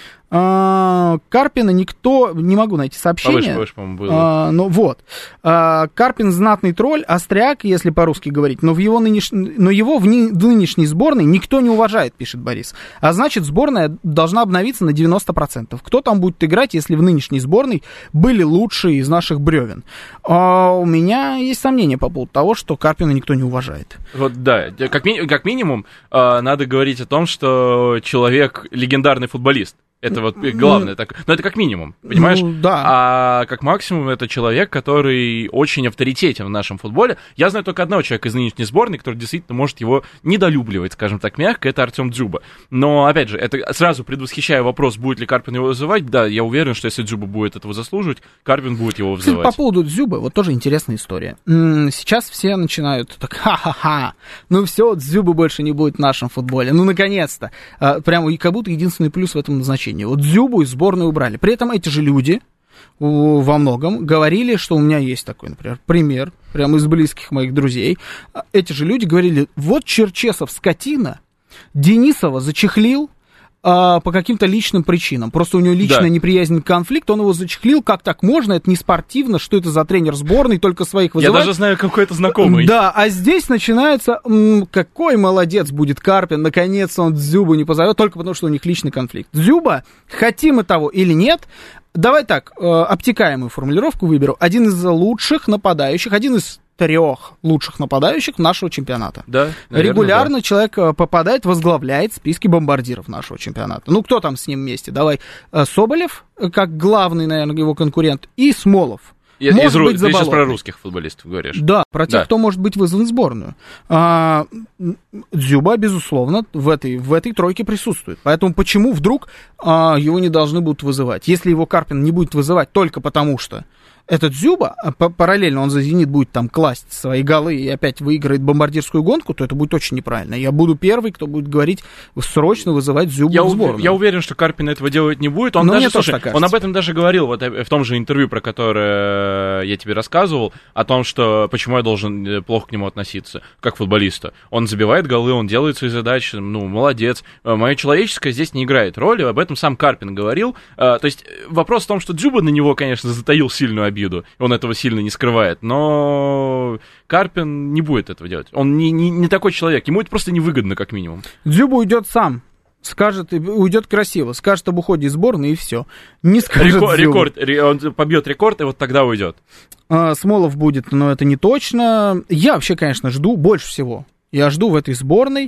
Карпина никто... Не могу найти сообщение. Повыше, по-моему, было. Ну вот. Карпин знатный тролль, остряк, если по-русски говорить, но его в нынешней сборной никто не уважает, пишет Борис. А значит, сборная должна обновиться на 90%. Кто там будет играть, если в нынешней сборной были лучшие из наших бревен? У меня есть сомнения по поводу того, что Карпина никто не уважает. Вот да, как минимум надо говорить о том, что человек легендарный футболист. Это вот главное, но это как минимум, понимаешь? Ну, да. А как максимум это человек, который очень авторитетен в нашем футболе. Я знаю только одного человека из нынешней сборной, который действительно может его недолюбливать, скажем так, мягко, это Артем Дзюба. Но, опять же, это сразу предвосхищая вопрос, будет ли Карпин его вызывать, да, я уверен, что если Дзюба будет этого заслуживать, Карпин будет его вызывать. По поводу Дзюбы, вот тоже интересная история. Сейчас все начинают так, ха-ха-ха, ну все, Дзюбы больше не будет в нашем футболе, ну наконец-то. Прямо как будто единственный плюс в этом назначении. Вот Дзюбу из сборной убрали. При этом эти же люди во многом говорили, что у меня есть такой, например, пример, прямо из близких моих друзей. Эти же люди говорили, вот Черчесов скотина, Денисова зачехлил, по каким-то личным причинам. Просто у него личная неприязнь, конфликт, он его зачехлил, как так можно, это не спортивно, что это за тренер сборной, только своих вызывает. Я даже знаю какой-то знакомый. Да, а здесь начинается, какой молодец будет Карпин, наконец-то он Дзюбу не позовет, только потому что у них личный конфликт. Дзюба, хотим мы того или нет, давай так, обтекаемую формулировку выберу, один из лучших нападающих, один из 3 лучших нападающих нашего чемпионата. Да, наверное, регулярно человек попадает, возглавляет списки бомбардиров нашего чемпионата. Ну, кто там с ним вместе? Давай, Соболев, как главный, наверное, его конкурент, и Смолов. Ты сейчас про русских футболистов говоришь. Да, про тех, кто может быть вызван в сборную. Дзюба, безусловно, в этой тройке присутствует. Поэтому почему вдруг его не должны будут вызывать? Если его Карпин не будет вызывать только потому, что этот Дзюба, параллельно он за «Зенит» будет там класть свои голы и опять выиграет бомбардирскую гонку, то это будет очень неправильно. Я буду первый, кто будет говорить, срочно вызывать Дзюбу в сборную. Я уверен, что Карпин этого делать не будет. Он об этом даже говорил вот в том же интервью, про которое я тебе рассказывал, о том, что почему я должен плохо к нему относиться, как футболиста. Он забивает голы, он делает свои задачи, молодец. Мое человеческое здесь не играет роли, об этом сам Карпин говорил. То есть вопрос в том, что Дзюба на него, конечно, затаил сильную обиду, он этого сильно не скрывает, но Карпин не будет этого делать. Он не такой человек, ему это просто невыгодно, как минимум. Дзюба уйдет сам, скажет, уйдет красиво, скажет об уходе из сборной и все. Не скажет он побьет рекорд, и вот тогда уйдет. Смолов будет, но это не точно. Я вообще, конечно, жду больше всего. Я жду в этой сборной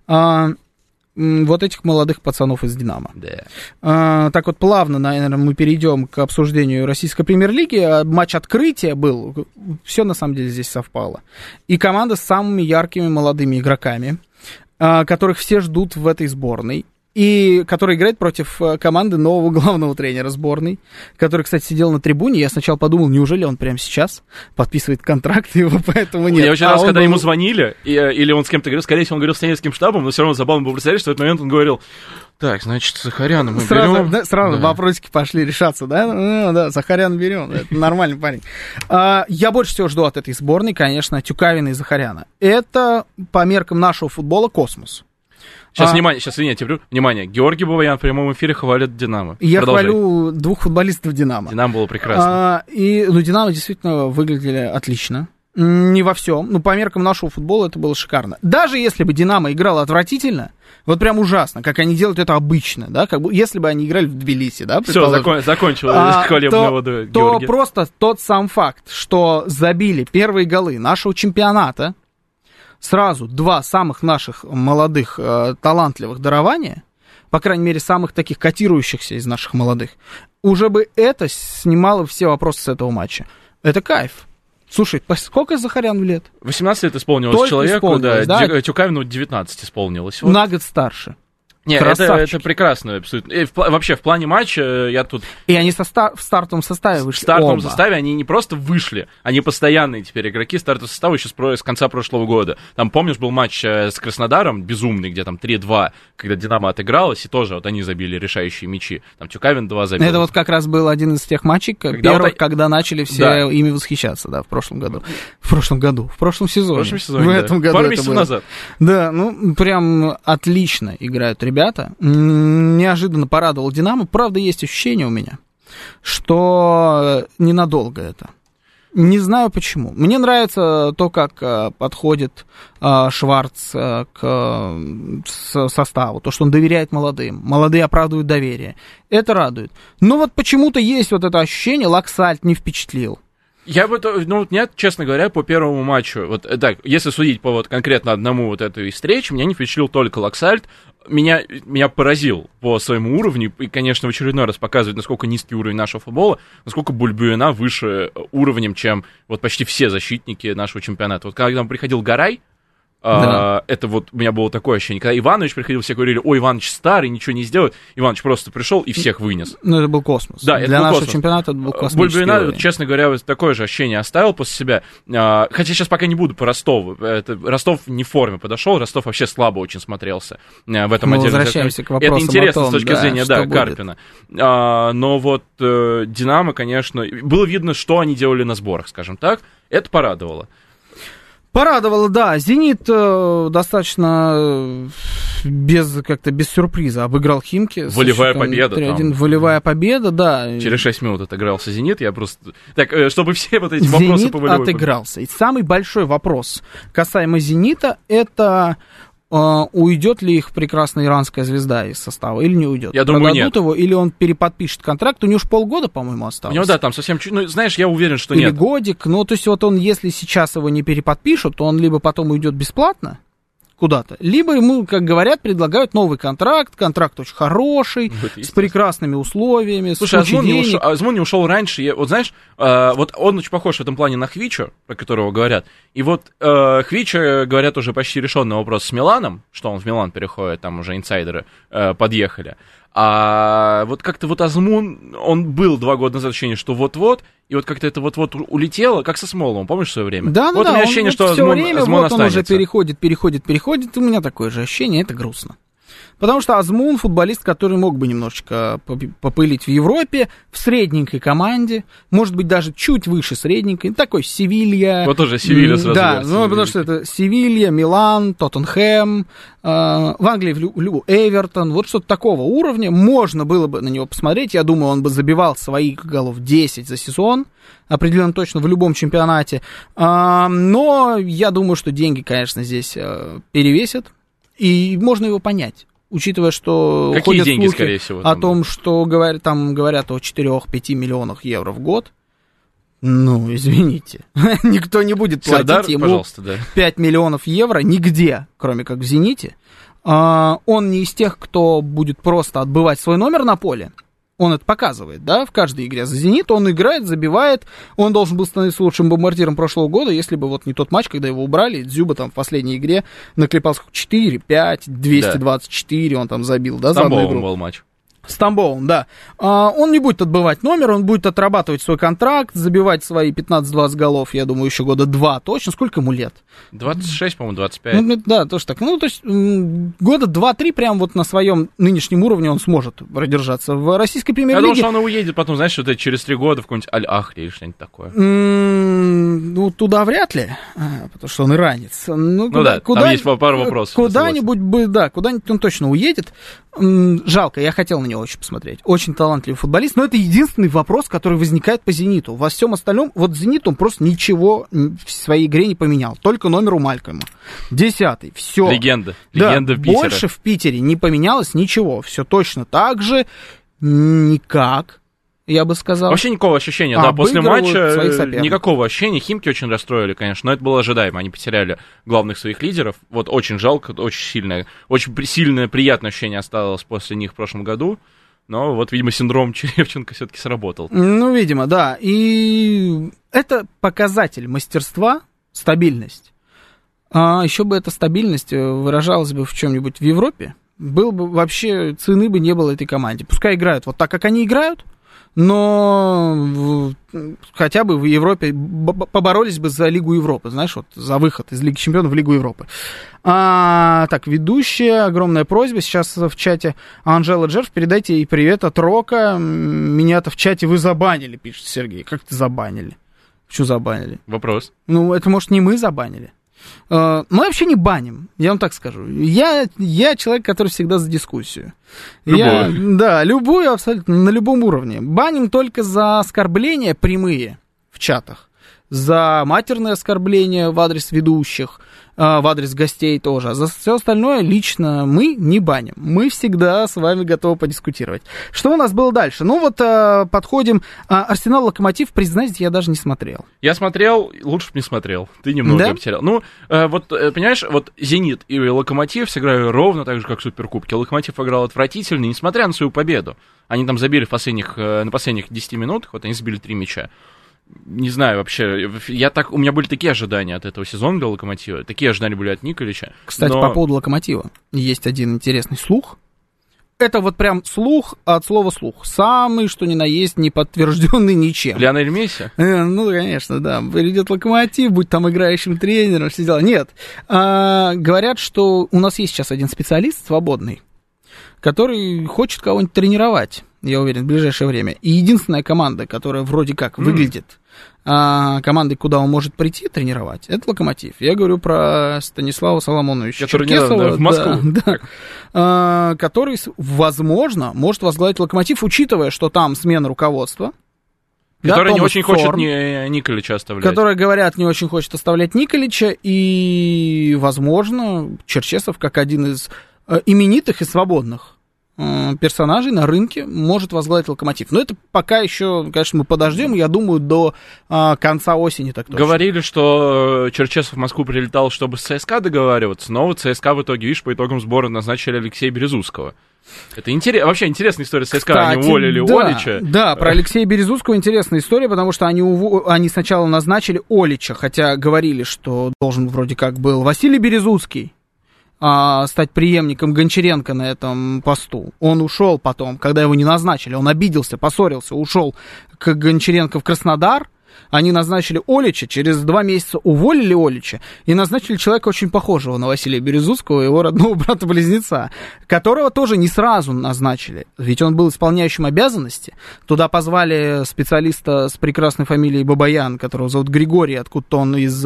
вот этих молодых пацанов из «Динамо». Да. Так вот, плавно, наверное, мы перейдем к обсуждению российской премьер-лиги. Матч открытия был, все на самом деле здесь совпало. И команда с самыми яркими молодыми игроками, которых все ждут в этой сборной. И который играет против команды нового главного тренера сборной, который, кстати, сидел на трибуне. Я сначала подумал, неужели он прямо сейчас подписывает контракт, его поэтому нет. Я очень раз, когда ему звонили, или он с кем-то говорил, скорее всего, он говорил с тренерским штабом, но все равно забавно было представить, что в этот момент он говорил: так, значит, Захаряна мы берем. Сразу вопросики пошли решаться, да? Ну, да, Захаряна берем, это нормальный парень. Я больше всего жду от этой сборной, конечно, Тюкавина и Захаряна. Это, по меркам нашего футбола, космос. Сейчас, внимание, Георгий Бабаян в прямом эфире хвалит «Динамо». Я хвалю 2 футболистов «Динамо». «Динамо» было прекрасно. «Динамо» действительно выглядели отлично. Не во всем, но по меркам нашего футбола это было шикарно. Даже если бы «Динамо» играла отвратительно, вот прям ужасно, как они делают это обычно, да, как бы, если бы они играли в Тбилиси, да, все, закончилось хвалебное воду Георгия. То просто тот сам факт, что забили первые голы нашего чемпионата, сразу 2 самых наших молодых, талантливых дарования, по крайней мере, самых таких котирующихся из наших молодых, уже бы это снимало все вопросы с этого матча. Это кайф. Слушай, сколько Захаряну лет? 18 лет исполнилось только человеку, да. Тюкавину 19 исполнилось. Вот. На год старше. Нет, это прекрасно, абсолютно. И вообще, в плане матча я тут... И они в стартовом составе вышли. В стартовом составе они не просто вышли, они постоянные теперь игроки стартового состава еще с конца прошлого года. Там, помнишь, был матч с Краснодаром, безумный, где там 3-2, когда «Динамо» отыгралась, и тоже вот они забили решающие мячи. Там Тюкавин 2 забил. Это вот как раз был один из тех матчей, когда начали все ими восхищаться, да, в прошлом сезоне. В этом году. Пару месяцев назад. Да, прям отлично играют ребята. Неожиданно порадовал «Динамо». Правда, есть ощущение у меня, что ненадолго это. Не знаю почему. Мне нравится то, как подходит Шварц к составу, то, что он доверяет молодым. Молодые оправдывают доверие. Это радует. Но вот почему-то есть вот это ощущение, Лаксальт не впечатлил. Нет, честно говоря, по первому матчу, вот так, если судить по вот конкретно одному вот этой встрече, меня не впечатлил только Лаксальт, меня поразил по своему уровню, и, конечно, в очередной раз показывает, насколько низкий уровень нашего футбола, насколько Бульбюена выше уровнем, чем вот почти все защитники нашего чемпионата. Вот когда приходил Гарай, да. Это вот у меня было такое ощущение. Когда Иванович приходил, все говорили: ой, Иванович старый, ничего не сделает. Иванович просто пришел и всех вынес. Это был космос. Да, для нашего чемпионата это был космический Бульбюена, честно говоря, вот такое же ощущение оставил после себя. Хотя сейчас пока не буду по Ростову. Ростов не в форме подошел, Ростов вообще слабо очень смотрелся в этом отделе. Возвращаемся к вопросам. Это интересно о том, с точки зрения Карпина. Но вот «Динамо», конечно, было видно, что они делали на сборах, скажем так. Это порадовало. Порадовало, да. «Зенит» достаточно без сюрприза обыграл Химки. Волевая победа. 3-1. Волевая победа, да. Через 6 минут отыгрался «Зенит». Я просто... Так, чтобы все вот эти вопросы «Зенит» по волевой отыгрался. И самый большой вопрос касаемо «Зенита» это... уйдет ли их прекрасная иранская звезда из состава или не уйдет? Я думаю, Продадут нет. его, или он переподпишет контракт? У него же полгода, по-моему, осталось. У него, да, там совсем чуть... Ну, знаешь, я уверен, что или нет. годик. Ну, то есть вот он, если сейчас его не переподпишут, то он либо потом уйдет бесплатно куда-то, либо ему, как говорят, предлагают новый контракт очень хороший, с прекрасными условиями, Слушай, с кучей денег. Азмун не ушел раньше. Вот знаешь, вот он очень похож в этом плане на Хвича, про которого говорят. И вот Хвича, говорят, уже почти решенный вопрос с Миланом, что он в Милан переходит, там уже инсайдеры подъехали. А вот как-то вот Азмун, он был 2 года назад ощущение, что вот-вот, и вот как-то это вот-вот улетело, как со Смоловым, помнишь в свое время? Да, вот у меня ощущение, что все Азмун время вот останется. Он уже переходит, у меня такое же ощущение, это грустно. Потому что Азмун футболист, который мог бы немножечко попылить в Европе, в средненькой команде, может быть, даже чуть выше средненькой, такой Севилья. Вот тоже Севилья сразу. Да, ну, потому что это Севилья, Милан, Тоттенхэм, в Англии Эвертон, вот что-то такого уровня, можно было бы на него посмотреть, я думаю, он бы забивал своих голов 10 за сезон, определенно точно в любом чемпионате, но я думаю, что деньги, конечно, здесь перевесят, и можно его понять. Учитывая, что какие ходят деньги, слухи скорее всего, о том, что там говорят о 4-5 миллионах евро в год, ну, извините, никто не будет платить Сердар, ему пожалуйста, да. 5 миллионов евро нигде, кроме как в «Зените». Он не из тех, кто будет просто отбывать свой номер на поле. Он это показывает, да, в каждой игре за «Зенит». Он играет, забивает. Он должен был становиться лучшим бомбардиром прошлого года, если бы вот не тот матч, когда его убрали. Дзюба там в последней игре наклепался 4, 5, 224, да. Он там забил, да, за одну игру. Был матч. С Тамбовым, да. Он не будет отбывать номер, он будет отрабатывать свой контракт, забивать свои 15-20 голов, я думаю, еще года 2 точно. Сколько ему лет? 26, по-моему, 25. Ну, да, тоже так. Ну, то есть, года 2-3 прям вот на своем нынешнем уровне он сможет продержаться в российской премьер-лиге. Я думал, что он уедет потом, знаешь, что-то через 3 года в какой-нибудь Аль-Ахли или что-нибудь такое. Ну, туда вряд ли, потому что он иранец. Ну да, там есть пару вопросов. Куда-нибудь, да, куда-нибудь он точно уедет. Жалко, я хотел на него очень посмотреть. Очень талантливый футболист, но это единственный вопрос, который возникает по «Зениту». Во всем остальном, вот «Зенит», он просто ничего в своей игре не поменял. Только номер у Малькольма. 10-й, все. Легенда да, в Питере. Больше в Питере не поменялось ничего. Все точно так же, никак, я бы сказал. Вообще никакого ощущения, да, после матча никакого ощущения. Химки очень расстроили, конечно, но это было ожидаемо. Они потеряли главных своих лидеров. Вот очень жалко, очень сильное, приятное ощущение осталось после них в прошлом году. Но вот, видимо, синдром Черевченко все-таки сработал. Ну, видимо, да. И это показатель мастерства, стабильность. А еще бы эта стабильность выражалась бы в чем-нибудь в Европе. Было бы вообще, цены бы не было этой команде. Пускай играют вот так, как они играют, но хотя бы в Европе поборолись бы за Лигу Европы, знаешь, вот за выход из Лиги Чемпионов в Лигу Европы. Так, ведущая, огромная просьба, сейчас в чате Анжела Джерф, передайте ей привет от Рока, меня-то в чате вы забанили, пишет Сергей. Как ты забанили? Что забанили? Вопрос. Ну, это, может, не мы забанили. Мы вообще не баним, я вам так скажу. Я человек, который всегда за дискуссию. Любую. Да, любую, абсолютно, на любом уровне. Баним только за оскорбления прямые в чатах, за матерные оскорбления в адрес ведущих, в адрес гостей тоже. А за все остальное лично мы не баним. Мы всегда с вами готовы подискутировать. Что у нас было дальше? Ну вот подходим. Арсенал-Локомотив, признайте, я даже не смотрел. Я смотрел, лучше бы не смотрел. Ты немного потерял. Ну, вот, понимаешь, вот «Зенит» и «Локомотив» сыграли ровно так же, как в Суперкубке. «Локомотив» играл отвратительно, несмотря на свою победу. Они там забили на последних 10 минутах, вот они забили 3 мяча. Не знаю вообще, у меня были такие ожидания от этого сезона для «Локомотива», такие ожидания были от Николича. Кстати, по поводу «Локомотива» есть один интересный слух. Это вот прям слух от слова слух. Самый, что ни на есть, не подтвержденный ничем. Лионель Месси? Ну, конечно, да. Придет «Локомотив», будет там играющим тренером, все дела. Нет. Говорят, что у нас есть сейчас один специалист свободный, который хочет кого-нибудь тренировать. я уверен, в ближайшее время. И единственная команда, которая вроде как выглядит командой, куда он может прийти тренировать, это «Локомотив». Я говорю про Станислава Соломоновича который Черкесова, в Москву. Который, возможно, может возглавить «Локомотив», учитывая, что там смена руководства. Который не Томас очень Цорн, хочет Николича оставлять. Которые, говорят, не очень хочет оставлять Николича. И, возможно, Черчесов, как один из именитых и свободных персонажей на рынке, может возглавить «Локомотив». Но это пока еще, конечно, мы подождем, я думаю, до конца осени так точно. Говорили, что Черчесов в Москву прилетал, чтобы с ЦСКА договариваться, но вот ЦСКА в итоге, видишь, по итогам сбора назначили Алексея Березутского. Это вообще интересная история с ЦСКА. Кстати, они уволили Олича. Да, про Алексея Березутского интересная история, потому что они сначала назначили Олича, хотя говорили, что должен вроде как был Василий Березутский стать преемником Гончаренко на этом посту. Он ушел потом, когда его не назначили, он обиделся, поссорился, ушел к Гончаренко в Краснодар. Они назначили Олича, через 2 месяца уволили Олича и назначили человека очень похожего на Василия Березутского, его родного брата-близнеца, которого тоже не сразу назначили, ведь он был исполняющим обязанности. Туда позвали специалиста с прекрасной фамилией Бабаян, которого зовут Григорий, откуда-то он из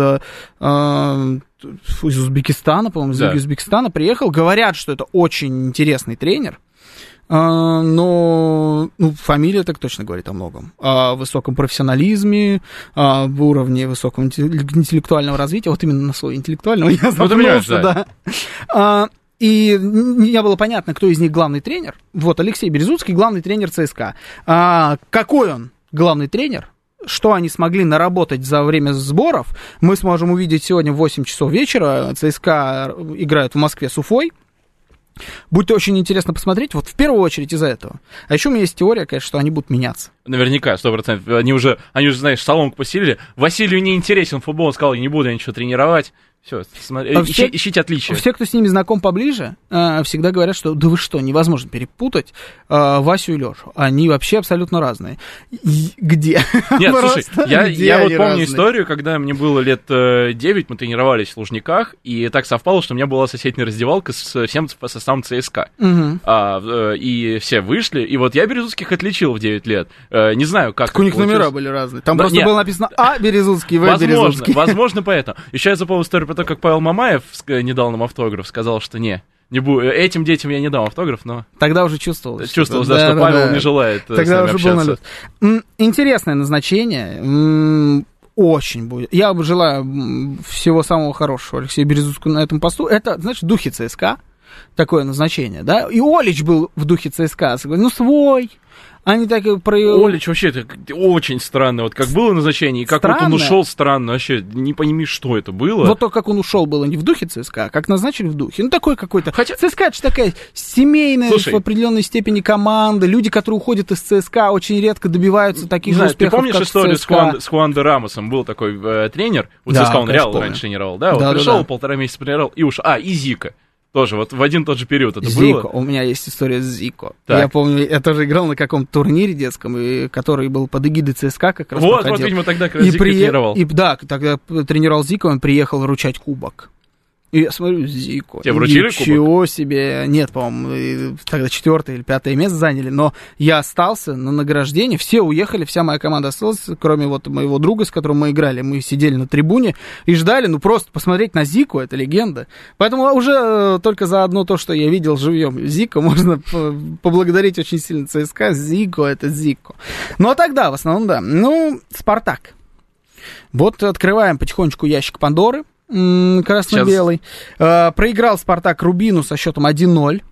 Узбекистана, по-моему, из Узбекистана приехал. Говорят, что это очень интересный тренер. Но фамилия так точно говорит о многом. О высоком профессионализме, об уровне высокого интеллектуального развития. Вот именно на слове интеллектуального я запнулся, да. И не было понятно, кто из них главный тренер. Вот Алексей Березутский, главный тренер ЦСКА. Какой он главный тренер? Что они смогли наработать за время сборов, мы сможем увидеть сегодня в 8 часов вечера. ЦСКА играет в Москве с Уфой. Будет очень интересно посмотреть, вот в первую очередь из-за этого. А еще у меня есть теория, конечно, что они будут меняться. Наверняка, 100%. Они уже, знаешь, соломку посилили. Василию не интересен футбол, он сказал, я не буду я ничего тренировать. Все, ищите отличия. Все, кто с ними знаком поближе, всегда говорят, что да вы что, невозможно перепутать Васю и Лешу. Они вообще абсолютно разные. Где? Нет, слушай, я вот помню историю, когда мне было лет 9, мы тренировались в Лужниках, и так совпало, что у меня была соседняя раздевалка с всем составом ЦСКА. И все вышли, и вот я Березутских отличил в 9 лет. Не знаю, как. Так у них номера были разные. Там просто было написано А Березутский, В Березутский. Возможно, поэтому. Еще я запомнил историю про то, как Павел Мамаев не дал нам автограф, сказал, что не буду, этим детям я не дам автограф, но... Тогда уже чувствовалось. Что Павел не желает тогда с нами уже общаться. Был налет. Интересное назначение, очень будет. Я желаю всего самого хорошего Алексею Березутскому на этом посту. Это, знаешь, в духе ЦСКА такое назначение, да? И Олич был в духе ЦСКА, свой... Они так и Олич вообще это очень странно. Вот как было назначение, и как вот он ушел, странно. Вообще не пойми, что это было. Вот то, как он ушел, было не в духе ЦСКА, а как назначили в духе. Такой какой-то. Хотя ЦСКА это же такая семейная, в определенной степени команда. Люди, которые уходят из ЦСКА, очень редко добиваются таких же успехов, ты помнишь как историю ЦСКА? с Хуан де Рамосом? Был такой тренер. Вот ЦСКА он Реал раньше тренировал, да? Вот пришел, 1,5 месяца тренировал и ушел. И Зика. Тоже вот в один тот же период это Зико. было. У меня есть история с Зико. Так. Я помню, я тоже играл на каком-то турнире детском, который был под эгидой ЦСКА как раз проходил. Вот, видимо, тогда как раз Зико тренировал. Да, тогда тренировал Зико, он приехал вручать кубок. И я смотрю, Зико. Тебе вручили кубок? Ничего себе. Нет, по-моему, тогда 4-е или 5-е место заняли, но я остался на награждении, все уехали, вся моя команда осталась, кроме вот моего друга, с которым мы играли. Мы сидели на трибуне и ждали, просто посмотреть на Зику, это легенда. Поэтому уже только за одно то, что я видел живьем Зико, можно поблагодарить очень сильно ЦСКА. Зико, это Зико. Ну, а тогда, в основном, да. Спартак. Вот открываем потихонечку ящик Пандоры. Красно-белый. Проиграл Спартак Рубину со счетом 1-0.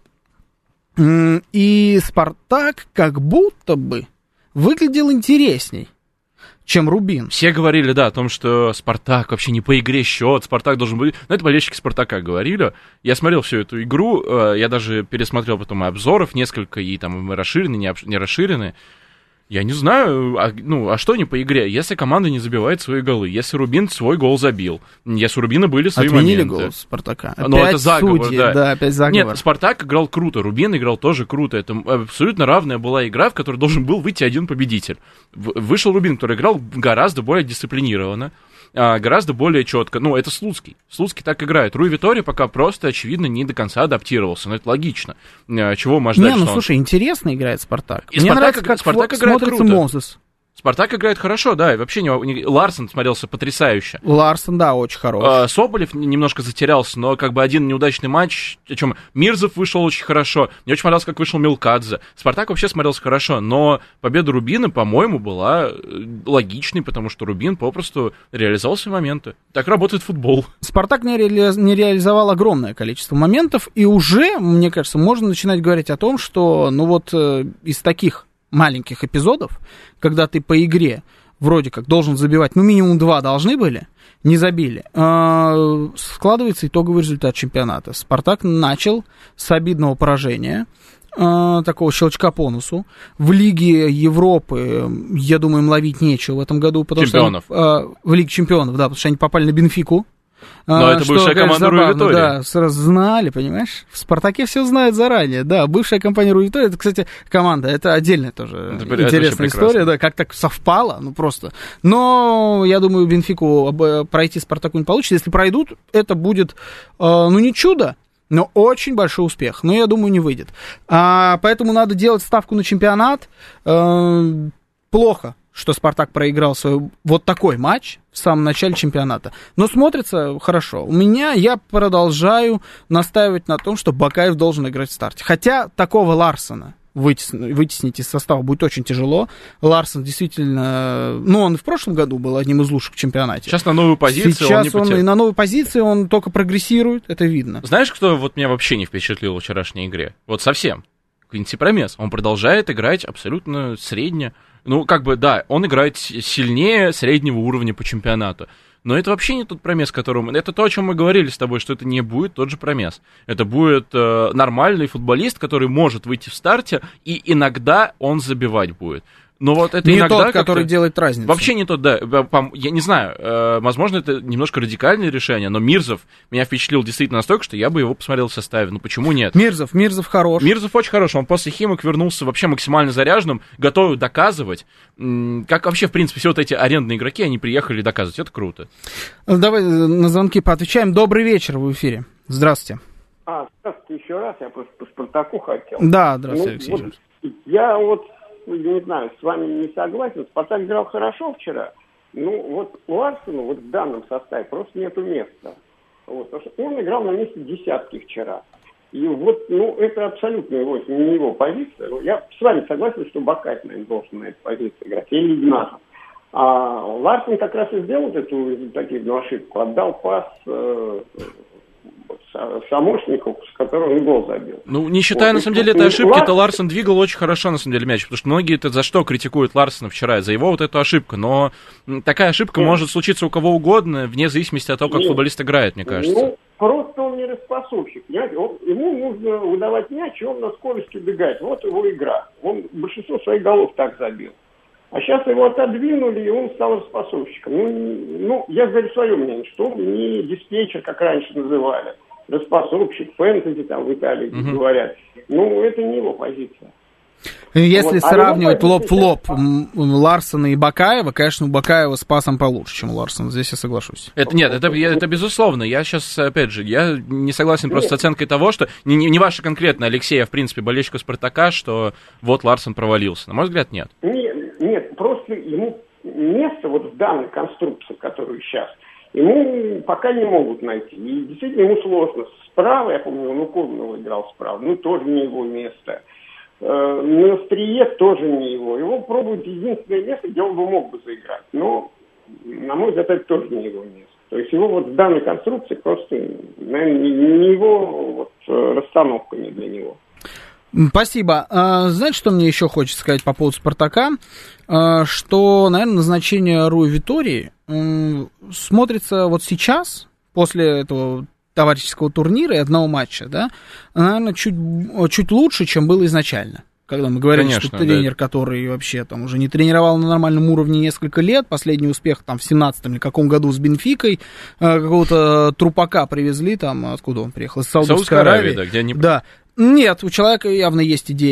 И Спартак как будто бы выглядел интересней, чем Рубин. Все говорили, да, о том, что Спартак вообще не по игре счет, Спартак должен быть... Ну, это болельщики Спартака говорили. Я смотрел всю эту игру, я даже пересмотрел потом и обзоров несколько, и там расширенные, не расширенные. Я не знаю, а что не по игре? Если команда не забивает свои голы, если Рубин свой гол забил, если у Рубина были свои Отменили моменты. гол Спартака. Но это заговор, судьи, да. Опять заговор. Нет, Спартак играл круто, Рубин играл тоже круто. Это абсолютно равная была игра, в которой должен был выйти один победитель. Вышел Рубин, который играл гораздо более дисциплинированно. гораздо более четко. Ну, это Слуцкий. Слуцкий так играет. Руй Витория пока просто, очевидно, не до конца адаптировался. Но это логично. Чего мы ждать, Не, ну слушай, интересно играет Спартак. И Мне Спартак, нравится, как Спартак играет смотрится круто. Мозес. Спартак играет хорошо, да, и вообще Ларсон смотрелся потрясающе. Ларсон, да, очень хороший. Соболев немножко затерялся, но как бы один неудачный матч, о чем Мирзов вышел очень хорошо, мне очень понравилось, как вышел Милкадзе. Спартак вообще смотрелся хорошо, но победа Рубина, по-моему, была логичной, потому что Рубин попросту реализовал свои моменты. Так работает футбол. Спартак не реализовал огромное количество моментов, и уже, мне кажется, можно начинать говорить о том, что, ну вот, из таких маленьких эпизодов, когда ты по игре вроде как должен забивать, ну, минимум 2 должны были, не забили, складывается итоговый результат чемпионата. Спартак начал с обидного поражения, такого щелчка по носу. В Лиге Европы, я думаю, им ловить нечего в этом году, потому Чемпионов. что в Лиге Чемпионов, да, потому что они попали на Бенфику. Но это бывшая команда Руй Витория. Да, сразу знали, понимаешь? В «Спартаке» все знают заранее. Да, бывшая компания Руй Витория, это, кстати, команда, это отдельная тоже интересная история, да, как так совпало, ну просто. Но, я думаю, Бенфику пройти «Спартаку» не получится. Если пройдут, это будет, ну, не чудо, но очень большой успех. Но, я думаю, не выйдет. Поэтому надо делать ставку на чемпионат. Плохо, что «Спартак» проиграл свой вот такой матч в самом начале чемпионата. Но смотрится хорошо. Я продолжаю настаивать на том, что Бакаев должен играть в старте. Хотя такого Ларсона вытеснить из состава будет очень тяжело. Ларсон действительно... Ну, он и в прошлом году был одним из лучших в чемпионате. Сейчас на новую позицию Сейчас он и на новой позиции он только прогрессирует, это видно. Знаешь, кто вот меня вообще не впечатлил в вчерашней игре? Вот совсем. Квинси Промес. Он продолжает играть абсолютно средне. Ну, как бы, да, он играет сильнее среднего уровня по чемпионату. Но это вообще не тот Промес, которому... Это то, о чем мы говорили с тобой, что это не будет тот же Промес. Это будет нормальный футболист, который может выйти в старте, и иногда он забивать будет. Но вот это не иногда тот, который делает разницу. Вообще не тот, да. Я не знаю, возможно, это немножко радикальное решение, но Мирзов меня впечатлил действительно настолько, что я бы его посмотрел в составе. Ну почему нет? Мирзов хорош. Мирзов очень хорош. Он после Химок вернулся вообще максимально заряженным, готовый доказывать. Как вообще, в принципе, все вот эти арендные игроки, они приехали доказывать. Это круто. Давай на звонки поотвечаем. Добрый вечер, в эфире. Здравствуйте. Здравствуйте еще раз. Я просто по «Спартаку» хотел. Да, здравствуйте, Алексей. Вот, я вот не знаю, с вами не согласен. «Спартак» играл хорошо вчера. Ну, вот Ларсону вот в данном составе просто нету места. Вот, потому что он играл на месте десятки вчера. И вот, ну, это абсолютно не его позиция. Я с вами согласен, что Бакаев, наверное, должен на этой позиции играть. Или Игнатов. А Ларсон как раз и сделал эту результативную ошибку. Отдал пас Самошнику, с которого он гол забил. Ну, не считая, на самом деле, этой ошибки, то Ларсон двигал очень хорошо, на самом деле, мяч, потому что многие-то за что критикуют Ларсона вчера? За его вот эту ошибку, но такая ошибка может случиться у кого угодно, вне зависимости от того, как футболист играет, мне кажется. Ну, просто он не распасовщик, понимаете? Ему нужно выдавать мяч, и он на скорости убегает. Вот его игра. Он большинство своих голов так забил. А сейчас его отодвинули, и он стал распасовщиком. Ну, я говорю свое мнение, что он не диспетчер, как раньше называли. Распасовщик, фэнтези там в Италии говорят. Ну, это не его позиция. Если вот. сравнивать лоб в лоб Ларсона и Бакаева, конечно, у Бакаева с пасом получше, чем у Ларсона. Здесь я соглашусь. Это безусловно. Я сейчас, опять же, я не согласен просто с оценкой того, что не ваша конкретно, Алексей, а в принципе болельщика «Спартака», что вот Ларсон провалился. На мой взгляд, нет. Нет, просто ему место вот в данной конструкции, которую сейчас, ему пока не могут найти. И действительно ему сложно. Справа, я помню, он у Курнова играл справа, ну тоже не его место. На острие тоже не его. Его пробуют единственное место, где он бы мог бы заиграть. Но, на мой взгляд, это тоже не его место. То есть его вот в данной конструкции просто, наверное, не его вот, расстановка не для него. Спасибо. Знаете, что мне еще хочется сказать по поводу «Спартака»? Что, наверное, назначение Руй Витории смотрится вот сейчас, после этого товарищеского турнира и одного матча, да, наверное, чуть лучше, чем было изначально. Когда мы говорили, конечно, что тренер, да, который вообще там уже не тренировал на нормальном уровне несколько лет, последний успех там в 17-м или каком году с Бенфикой, какого-то трупака привезли там, откуда он приехал, из Саудовской Аравии. Да, где они... Да. Нет, у человека явно есть идеи.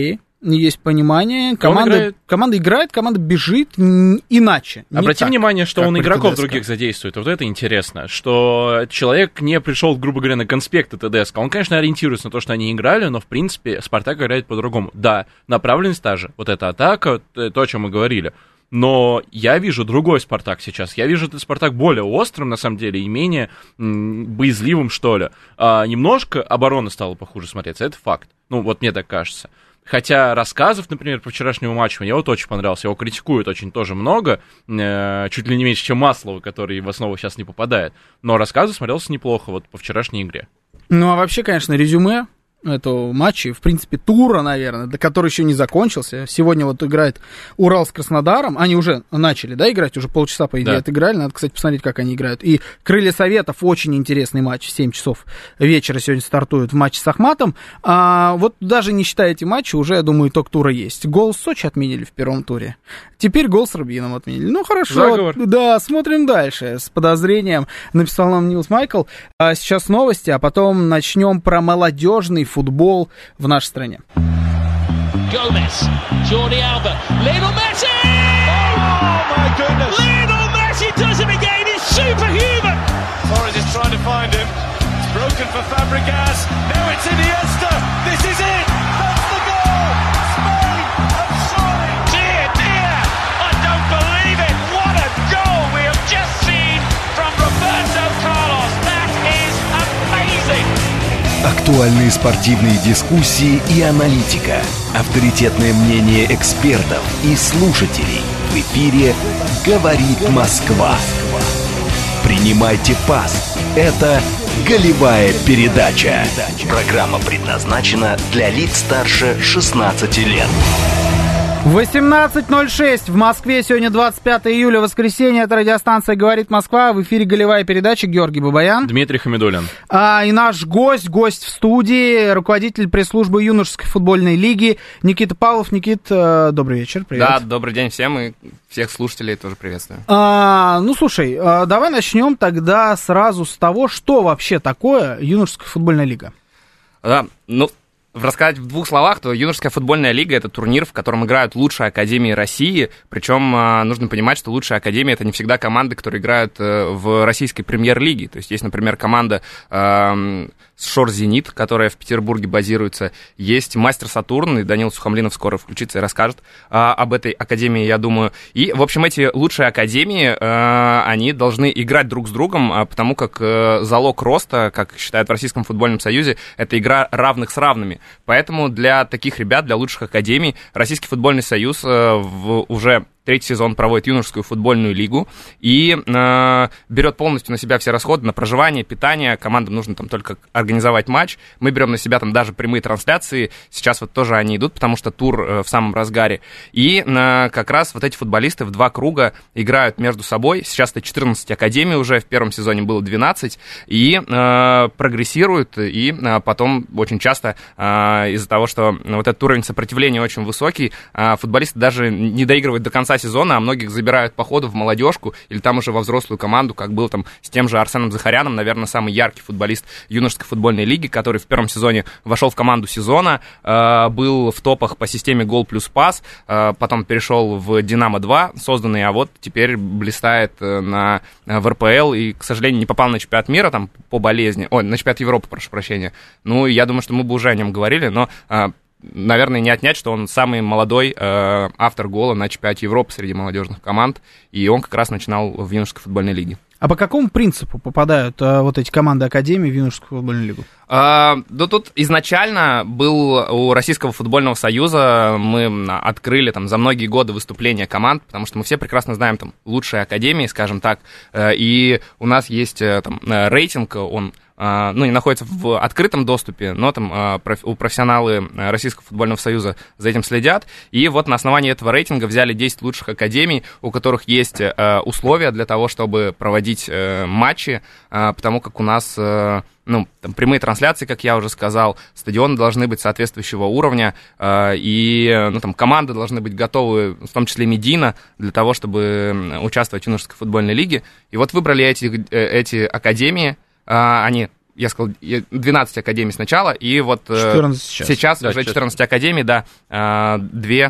есть понимание, команда играет, команда бежит иначе. Обрати внимание, что он игроков других задействует. Вот это интересно, что человек не пришел, грубо говоря, на конспекты ТДСК. Он, конечно, ориентируется на то, что они играли, но, в принципе, Спартак играет по-другому. Да, направленность та же. Вот эта атака, то, о чем мы говорили. Но я вижу другой Спартак сейчас. Я вижу этот Спартак более острым, на самом деле, и менее боязливым, что ли. Немножко оборона стала похуже смотреться, это факт. Ну, вот мне так кажется. Хотя рассказов, например, по вчерашнему матчу мне вот очень понравился. Его критикуют очень тоже много, чуть ли не меньше, чем Маслова, который в основу сейчас не попадает. Но рассказы смотрелся неплохо вот по вчерашней игре. Ну, а вообще, конечно, резюме этого матча, в принципе, тура, наверное, который еще не закончился. Сегодня вот играет Урал с Краснодаром. Они уже начали, да, играть? Уже полчаса, по идее, отыграли. Надо, кстати, посмотреть, как они играют. И Крылья Советов, очень интересный матч. В 7 часов вечера сегодня стартует в матче с Ахматом. Вот даже не считая эти матчи, уже, я думаю, итог тура есть. Гол с Сочи отменили в первом туре. Теперь гол с Рубином отменили. Ну, хорошо. Заговор. Да, смотрим дальше. С подозрением написал нам Нилс Майкл. Сейчас новости, а потом начнем про молодежный футбол в нашей стране. Gomez, Jordi Alba, Lionel Messi! Oh my goodness! Lionel Messi does it again. He's superhuman. Torres is trying to find him. It's broken for Fabregas. Now it's Iniesta. This is it. That's the goal. Spain have surely. Dear, dear, I don't believe it. What a goal we have just seen from Roberto Carlos. That is amazing. Актуальные спортивные дискуссии и аналитика. Авторитетное мнение экспертов и слушателей. В эфире «Говорит Москва». Принимайте пас. Это «Голевая передача». Программа предназначена для лиц старше 16 лет. 18:06 в Москве. Сегодня 25 июля, воскресенье. Это радиостанция «Говорит Москва». В эфире «Голевая передача». Георгий Бабаян. Дмитрий Хамидуллин. И наш гость в студии, руководитель пресс-службы юношеской футбольной лиги Никита Павлов. Никит, добрый вечер. Привет. Да, добрый день всем и всех слушателей тоже приветствую. Ну, слушай, давай начнем тогда сразу с того, что вообще такое юношеская футбольная лига. Да, рассказать в двух словах, то юношеская футбольная лига — это турнир, в котором играют лучшие академии России, причем нужно понимать, что лучшие академии — это не всегда команды, которые играют в российской премьер-лиге. То есть есть, например, команда Шор Зенит, которая в Петербурге базируется, есть Мастер Сатурн, и Данил Сухомлинов скоро включится и расскажет об этой академии, я думаю. И, в общем, эти лучшие академии, они должны играть друг с другом, потому как залог роста, как считают в Российском футбольном союзе, это игра равных с равными. Поэтому для таких ребят, для лучших академий, Российский футбольный союз уже третий сезон проводит юношескую футбольную лигу и берет полностью на себя все расходы на проживание, питание. Командам нужно там только организовать матч. Мы берем на себя там даже прямые трансляции. Сейчас вот тоже они идут, потому что тур в самом разгаре. И как раз вот эти футболисты в два круга играют между собой. Сейчас это 14 академий уже, в первом сезоне было 12. И прогрессируют. И потом очень часто из-за того, что вот этот уровень сопротивления очень высокий, футболисты даже не доигрывают до конца сезона, а многих забирают по ходу в молодежку или там уже во взрослую команду, как был там с тем же Арсеном Захаряном, наверное, самый яркий футболист юношеской футбольной лиги, который в первом сезоне вошел в команду сезона, был в топах по системе гол плюс пас, потом перешел в Динамо-2 созданный, а вот теперь блистает в РПЛ и, к сожалению, не попал на чемпионат мира там по болезни, на чемпионат Европы, прошу прощения. Ну, я думаю, что мы бы уже о нем говорили, но наверное, не отнять, что он самый молодой автор гола на чемпионате Европы среди молодежных команд, и он как раз начинал в юношеской футбольной лиге. А по какому принципу попадают вот эти команды Академии в юношескую футбольную лигу? Да тут изначально был у Российского футбольного союза, мы открыли там за многие годы выступления команд, потому что мы все прекрасно знаем там лучшие академии, скажем так, и у нас есть там рейтинг, он не находится в открытом доступе, но там профессионалы Российского футбольного союза за этим следят. И вот на основании этого рейтинга взяли 10 лучших академий, у которых есть условия для того, чтобы проводить матчи, потому как у нас там прямые трансляции, как я уже сказал, стадионы должны быть соответствующего уровня, и там команды должны быть готовы, в том числе медийно, для того, чтобы участвовать в юношеской футбольной лиге. И вот выбрали эти академии. Они я сказал, 12 академий сначала, и вот 14 сейчас да, уже 14 академий, да, 2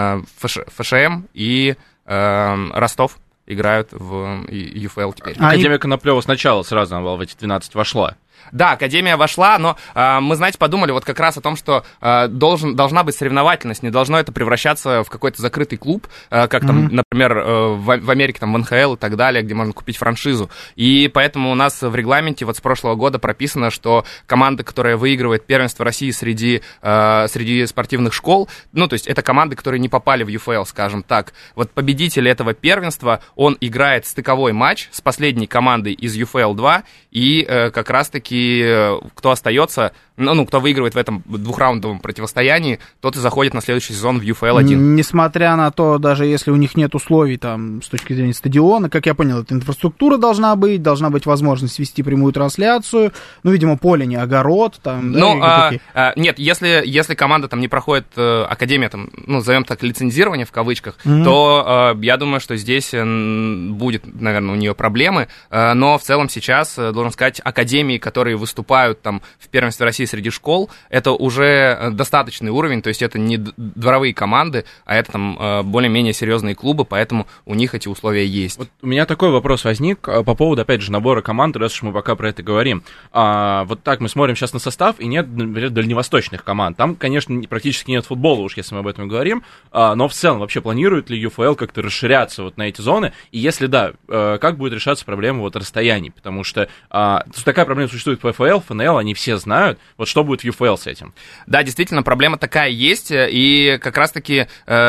ФШМ и Ростов играют в ЮФЛ теперь. Академия Коноплёва сначала сразу в эти 12 вошла. Да, Академия вошла, но мы, знаете, подумали вот как раз о том, что должна быть соревновательность, не должно это превращаться в какой-то закрытый клуб, как там, например, в Америке, там, в НХЛ и так далее, где можно купить франшизу. И поэтому у нас в регламенте вот с прошлого года прописано, что команда, которая выигрывает первенство России среди спортивных школ, ну, то есть это команды, которые не попали в ЮФЛ, скажем так. Вот победитель этого первенства, он играет стыковой матч с последней командой из ЮФЛ-2, и как раз-таки кто остается, ну, кто выигрывает в этом двухраундовом противостоянии, тот и заходит на следующий сезон в ЮФЛ-1. Несмотря на то, даже если у них нет условий там с точки зрения стадиона, как я понял, эта инфраструктура должна быть возможность вести прямую трансляцию, ну, видимо, поле не огород, там, да, нет, если команда там не проходит академия, там, ну, назовем так, лицензирование в кавычках, то я думаю, что здесь будет, наверное, у нее проблемы, но в целом сейчас, должен сказать, академии, которые выступают там в первенстве России среди школ, это уже достаточный уровень, то есть это не дворовые команды, а это там более-менее серьезные клубы, поэтому у них эти условия есть. Вот у меня такой вопрос возник по поводу, опять же, набора команд, раз уж мы пока про это говорим. Вот так мы смотрим сейчас на состав, и нет, например, дальневосточных команд. Там, конечно, практически нет футбола, уж если мы об этом говорим, но в целом вообще планирует ли ЮФЛ как-то расширяться вот на эти зоны, и если да, как будет решаться проблема вот расстояний, потому что такая проблема существует в ПФЛ, ФНЛ, они все знают, вот что будет в ЮФЛ с этим. Да, действительно, проблема такая есть, и как раз-таки,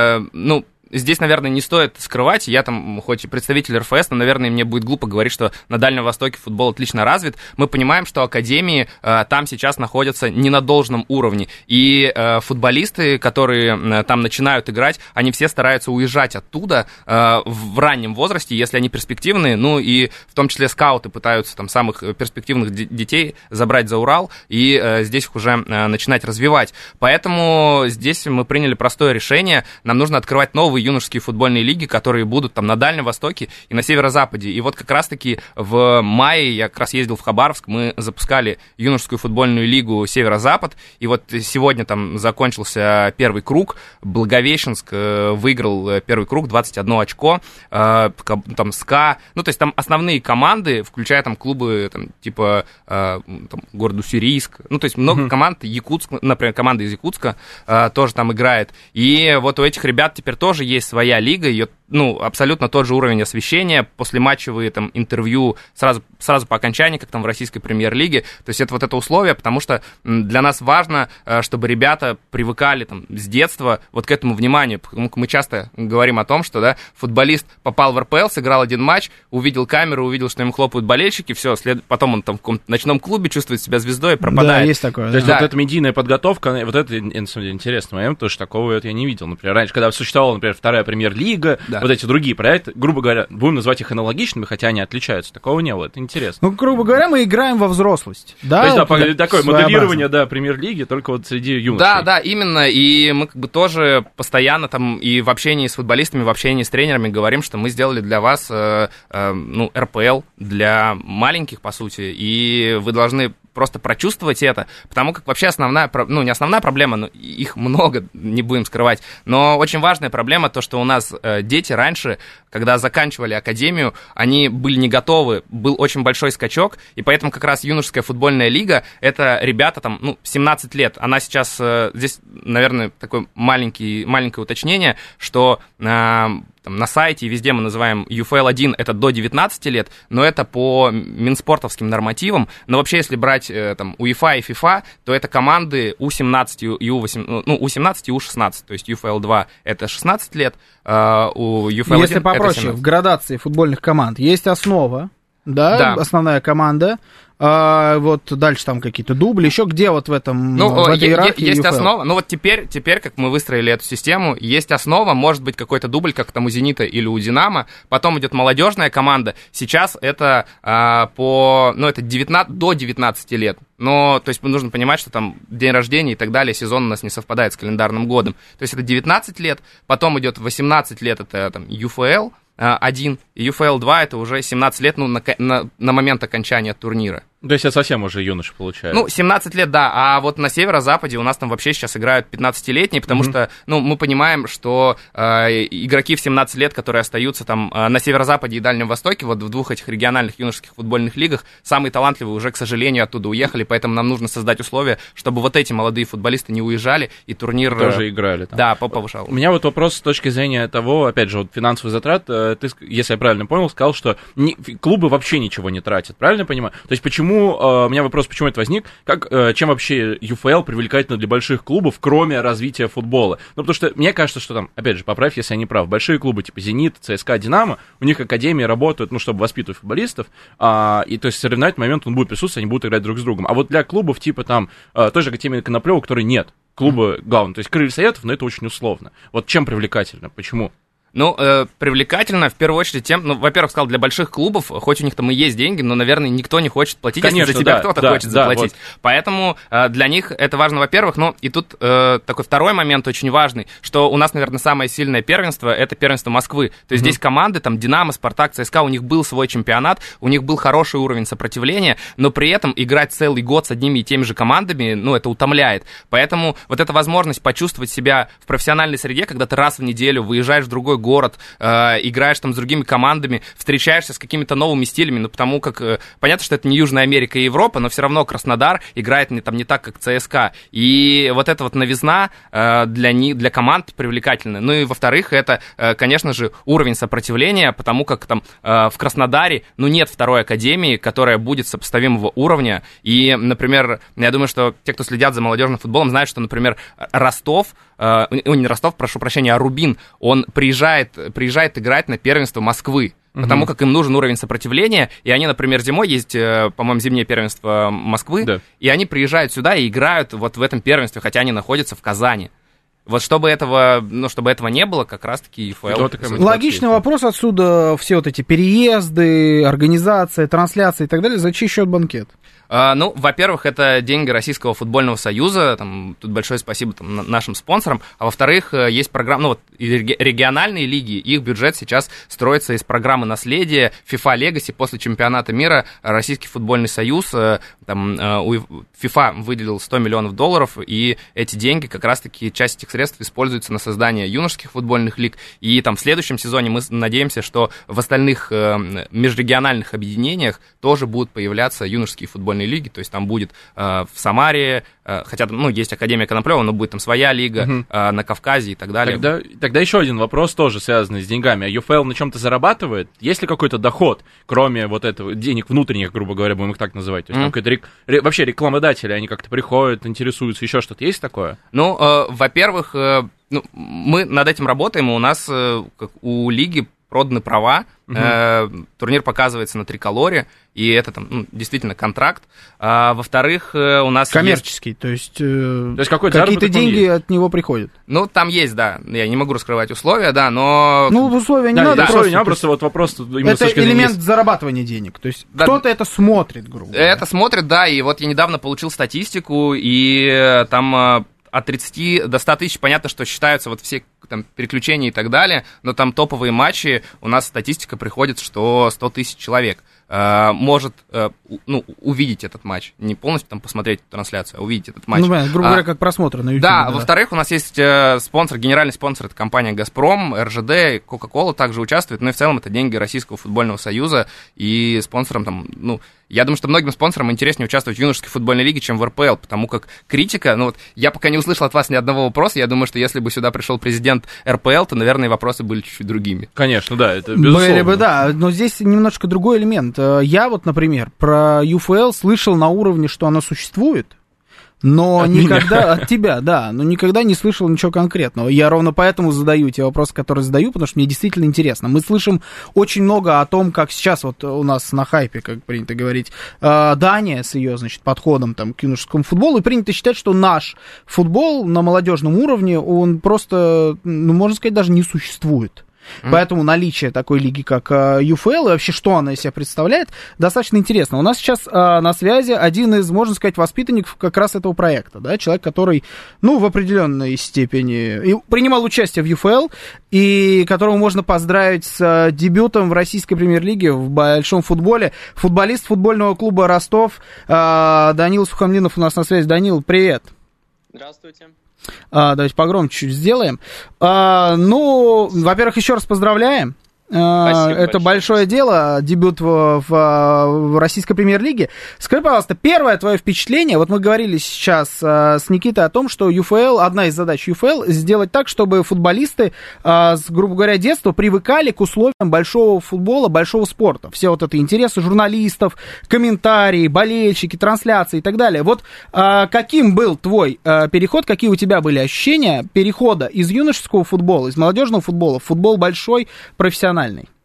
здесь, наверное, не стоит скрывать, я там, хоть и представитель РФС, но, наверное, мне будет глупо говорить, что на Дальнем Востоке футбол отлично развит. Мы понимаем, что академии там сейчас находятся не на должном уровне, и футболисты, которые там начинают играть, они все стараются уезжать оттуда в раннем возрасте, если они перспективные, ну и в том числе скауты пытаются там самых перспективных детей забрать за Урал и здесь их уже начинать развивать. Поэтому здесь мы приняли простое решение, нам нужно открывать новые юношеские футбольные лиги, которые будут там на Дальнем Востоке и на Северо-Западе. И вот как раз-таки в мае я как раз ездил в Хабаровск, мы запускали юношескую футбольную лигу Северо-Запад, и вот сегодня там закончился первый круг, Благовещенск выиграл первый круг, 21 очко, там СКА, ну то есть там основные команды, включая там клубы там, типа там, города Уссурийск, ну то есть много команд, Якутск, например, команда из Якутска тоже там играет, и вот у этих ребят теперь тоже есть своя лига, ее, ну, абсолютно тот же уровень освещения, послематчевые там интервью сразу по окончании, как там в российской премьер-лиге, то есть это вот это условие, потому что для нас важно, чтобы ребята привыкали там с детства вот к этому вниманию, потому что мы часто говорим о том, что, да, футболист попал в РПЛ, сыграл один матч, увидел камеру, увидел, что ему хлопают болельщики, все, потом он там в каком-то ночном клубе чувствует себя звездой и пропадает. Да, есть такое. То есть вот эта медийная подготовка, вот это, на самом деле, интересный момент, потому что такого я не видел. Например, раньше, когда существовала, например, вторая премьер-лига, вот эти другие проекты, грубо говоря, будем называть их аналогичными, хотя они отличаются, такого не было, это интересно. Ну, грубо говоря, мы играем во взрослость. Да, то есть, вот такое моделирование, да, премьер-лиги, только вот среди юношей. Да, именно, и мы как бы тоже постоянно там и в общении с футболистами, в общении с тренерами говорим, что мы сделали для вас, РПЛ для маленьких, по сути, и вы должны просто прочувствовать это, потому как вообще основная, ну, не основная проблема, но их много, не будем скрывать, но очень важная проблема то, что у нас дети раньше, когда заканчивали академию, они были не готовы, был очень большой скачок, и поэтому как раз юношеская футбольная лига, это ребята там, 17 лет, она сейчас, здесь, наверное, такое маленькое уточнение, что на сайте и везде мы называем UFL-1, это до 19 лет, но это по минспортовским нормативам. Но вообще, если брать там УЕФА и ФИФА, то это команды U17 и U18, U17 и U16. То есть UFL-2 это 16 лет, у UFL-1 если попроще, в градации футбольных команд есть основа, да. Основная команда. Вот дальше там какие-то дубли, еще где вот в этом, в этой иерархии есть UFL? Основа, ну вот теперь, как мы выстроили эту систему, есть основа, может быть какой-то дубль, как там у Зенита или у Динамо, потом идет молодежная команда, сейчас это это до 19 лет, но, то есть нужно понимать, что там день рождения и так далее, сезон у нас не совпадает с календарным годом, то есть это 19 лет, потом идет 18 лет, это там UFL 1, и UFL 2 это уже 17 лет, на момент окончания турнира. То есть это совсем уже юноши получается. Ну, 17 лет, да, а вот на северо-западе у нас там вообще сейчас играют 15-летние, потому что, ну, мы понимаем, что игроки в 17 лет, которые остаются там на северо-западе и Дальнем Востоке, вот в двух этих региональных юношеских футбольных лигах, самые талантливые уже, к сожалению, оттуда уехали, поэтому нам нужно создать условия, чтобы вот эти молодые футболисты не уезжали, и турнир... Тоже играли там. Да, повышал. У меня вот вопрос с точки зрения того, опять же, вот финансовых затрат, ты, если я правильно понял, сказал, что клубы вообще ничего не тратят, правильно я понимаю? То есть почему, у меня вопрос, почему это возник, чем вообще ЮФЛ привлекательно для больших клубов, кроме развития футбола? Ну, потому что мне кажется, что там, опять же, поправь, если я не прав, большие клубы типа «Зенит», ЦСКА, «Динамо», у них академии работают, ну, чтобы воспитывать футболистов, и то есть соревновательный момент, он будет присутствовать, они будут играть друг с другом. А вот для клубов типа там, той же академии Коноплёва, которой нет, клубы главные, то есть Крылья Советов, но это очень условно. Вот чем привлекательно, почему? Ну, привлекательно, в первую очередь, тем, ну, во-первых, сказал, для больших клубов, хоть у них там и есть деньги, но, наверное, никто не хочет платить, конечно, если за тебя да, кто-то хочет заплатить. Вот. Поэтому для них это важно, во-первых, но и тут такой второй момент очень важный, что у нас, наверное, самое сильное первенство — это первенство Москвы. То есть здесь команды, там, Динамо, Спартак, ЦСКА, у них был свой чемпионат, у них был хороший уровень сопротивления, но при этом играть целый год с одними и теми же командами, ну, это утомляет. Поэтому вот эта возможность почувствовать себя в профессиональной среде, когда ты раз в неделю выезжаешь в другой город, играешь там с другими командами, встречаешься с какими-то новыми стилями, ну, потому как, понятно, что это не Южная Америка и Европа, но все равно Краснодар играет не так, как ЦСКА. И вот эта вот новизна для команд привлекательная. Ну и, во-вторых, это, конечно же, уровень сопротивления, потому как там в Краснодаре, ну, нет второй академии, которая будет сопоставимого уровня. И, например, я думаю, что те, кто следят за молодежным футболом, знают, что, например, Ростов, не Ростов, прошу прощения, а Рубин, он приезжает играть на первенство Москвы, потому как им нужен уровень сопротивления, и они, например, зимой, есть, по-моему, зимнее первенство Москвы, да, и они приезжают сюда и играют вот в этом первенстве, хотя они находятся в Казани. Вот чтобы этого не было, как раз-таки ЮФЛ. Логичный вопрос отсюда, все вот эти переезды, организация, трансляции и так далее, за чей счет банкет? Ну, во-первых, это деньги Российского футбольного союза, там, тут большое спасибо там, нашим спонсорам, а во-вторых, есть программа, ну вот региональные лиги, их бюджет сейчас строится из программы наследия FIFA Legacy. После чемпионата мира Российский футбольный союз, там, FIFA выделил $100 миллионов, и эти деньги, как раз-таки часть этих средств используется на создание юношеских футбольных лиг, и там в следующем сезоне мы надеемся, что в остальных межрегиональных объединениях тоже будут появляться юношеские футбольные лиги, то есть там будет в Самаре, хотя, ну, есть Академия Коноплёва, но будет там своя лига, на Кавказе и так далее. Тогда еще один вопрос, тоже связанный с деньгами. А ЮФЛ на чем-то зарабатывает? Есть ли какой-то доход, кроме вот этого, денег внутренних, грубо говоря, будем их так называть? То есть там какой-то вообще рекламодатели, они как-то приходят, интересуются, еще что-то есть такое? Ну, во-первых, мы над этим работаем, у нас, как у лиги, проданы права, турнир показывается на Триколоре, и это там действительно контракт. А, во-вторых, у нас коммерческий, есть... то есть какие-то деньги от него приходят. Ну, там есть, да. Я не могу раскрывать условия, да, но... Ну, условия не надо. Просто вот вопрос... Это элемент зарабатывания денег, то есть кто-то это смотрит, грубо говоря. Это смотрит, да, и вот я недавно получил статистику, и там... От 30 до 100 тысяч, понятно, что считаются вот все там переключения и так далее, но там топовые матчи, у нас статистика приходит, что 100 тысяч человек может увидеть этот матч. Не полностью там посмотреть трансляцию, а увидеть этот матч. Ну, грубо говоря, как просмотр на YouTube. Да, во-вторых, у нас есть спонсор, генеральный спонсор, это компания «Газпром», РЖД, Кока-Кола также участвует, но и в целом это деньги Российского футбольного союза, и спонсором там, я думаю, что многим спонсорам интереснее участвовать в юношеской футбольной лиге, чем в РПЛ, потому как критика, я пока не услышал от вас ни одного вопроса, я думаю, что если бы сюда пришел президент РПЛ, то, наверное, вопросы были чуть-чуть другими. Конечно, да, это безусловно. Были бы, да, но здесь немножко другой элемент. Я вот, например, про ЮФЛ слышал на уровне, что она существует, но никогда от тебя, да, но никогда не слышал ничего конкретного. Я ровно поэтому задаю те вопросы, которые задаю, потому что мне действительно интересно. Мы слышим очень много о том, как сейчас вот у нас на хайпе, как принято говорить, Дания с ее, значит, подходом там к юношескому футболу, и принято считать, что наш футбол на молодежном уровне, он просто, можно сказать, даже не существует. Поэтому наличие такой лиги, как ЮФЛ, и вообще, что она из себя представляет, достаточно интересно. У нас сейчас на связи один из, можно сказать, воспитанников как раз этого проекта, да, человек, который, в определенной степени принимал участие в ЮФЛ, и которого можно поздравить с дебютом в российской премьер-лиге в большом футболе. Футболист футбольного клуба «Ростов» Данил Сухомлинов у нас на связи. Данил, привет. Здравствуйте. Давайте погромче чуть сделаем. Во-первых, еще раз поздравляем. Спасибо это большое дело, дебют в российской премьер-лиге. Скажи, пожалуйста, первое твое впечатление, вот мы говорили сейчас с Никитой о том, что ЮФЛ, одна из задач ЮФЛ, сделать так, чтобы футболисты, грубо говоря, детства привыкали к условиям большого футбола, большого спорта. Все вот это интересы журналистов, комментарии, болельщики, трансляции и так далее. Вот каким был твой переход, какие у тебя были ощущения перехода из юношеского футбола, из молодежного футбола в футбол большой, профессиональный?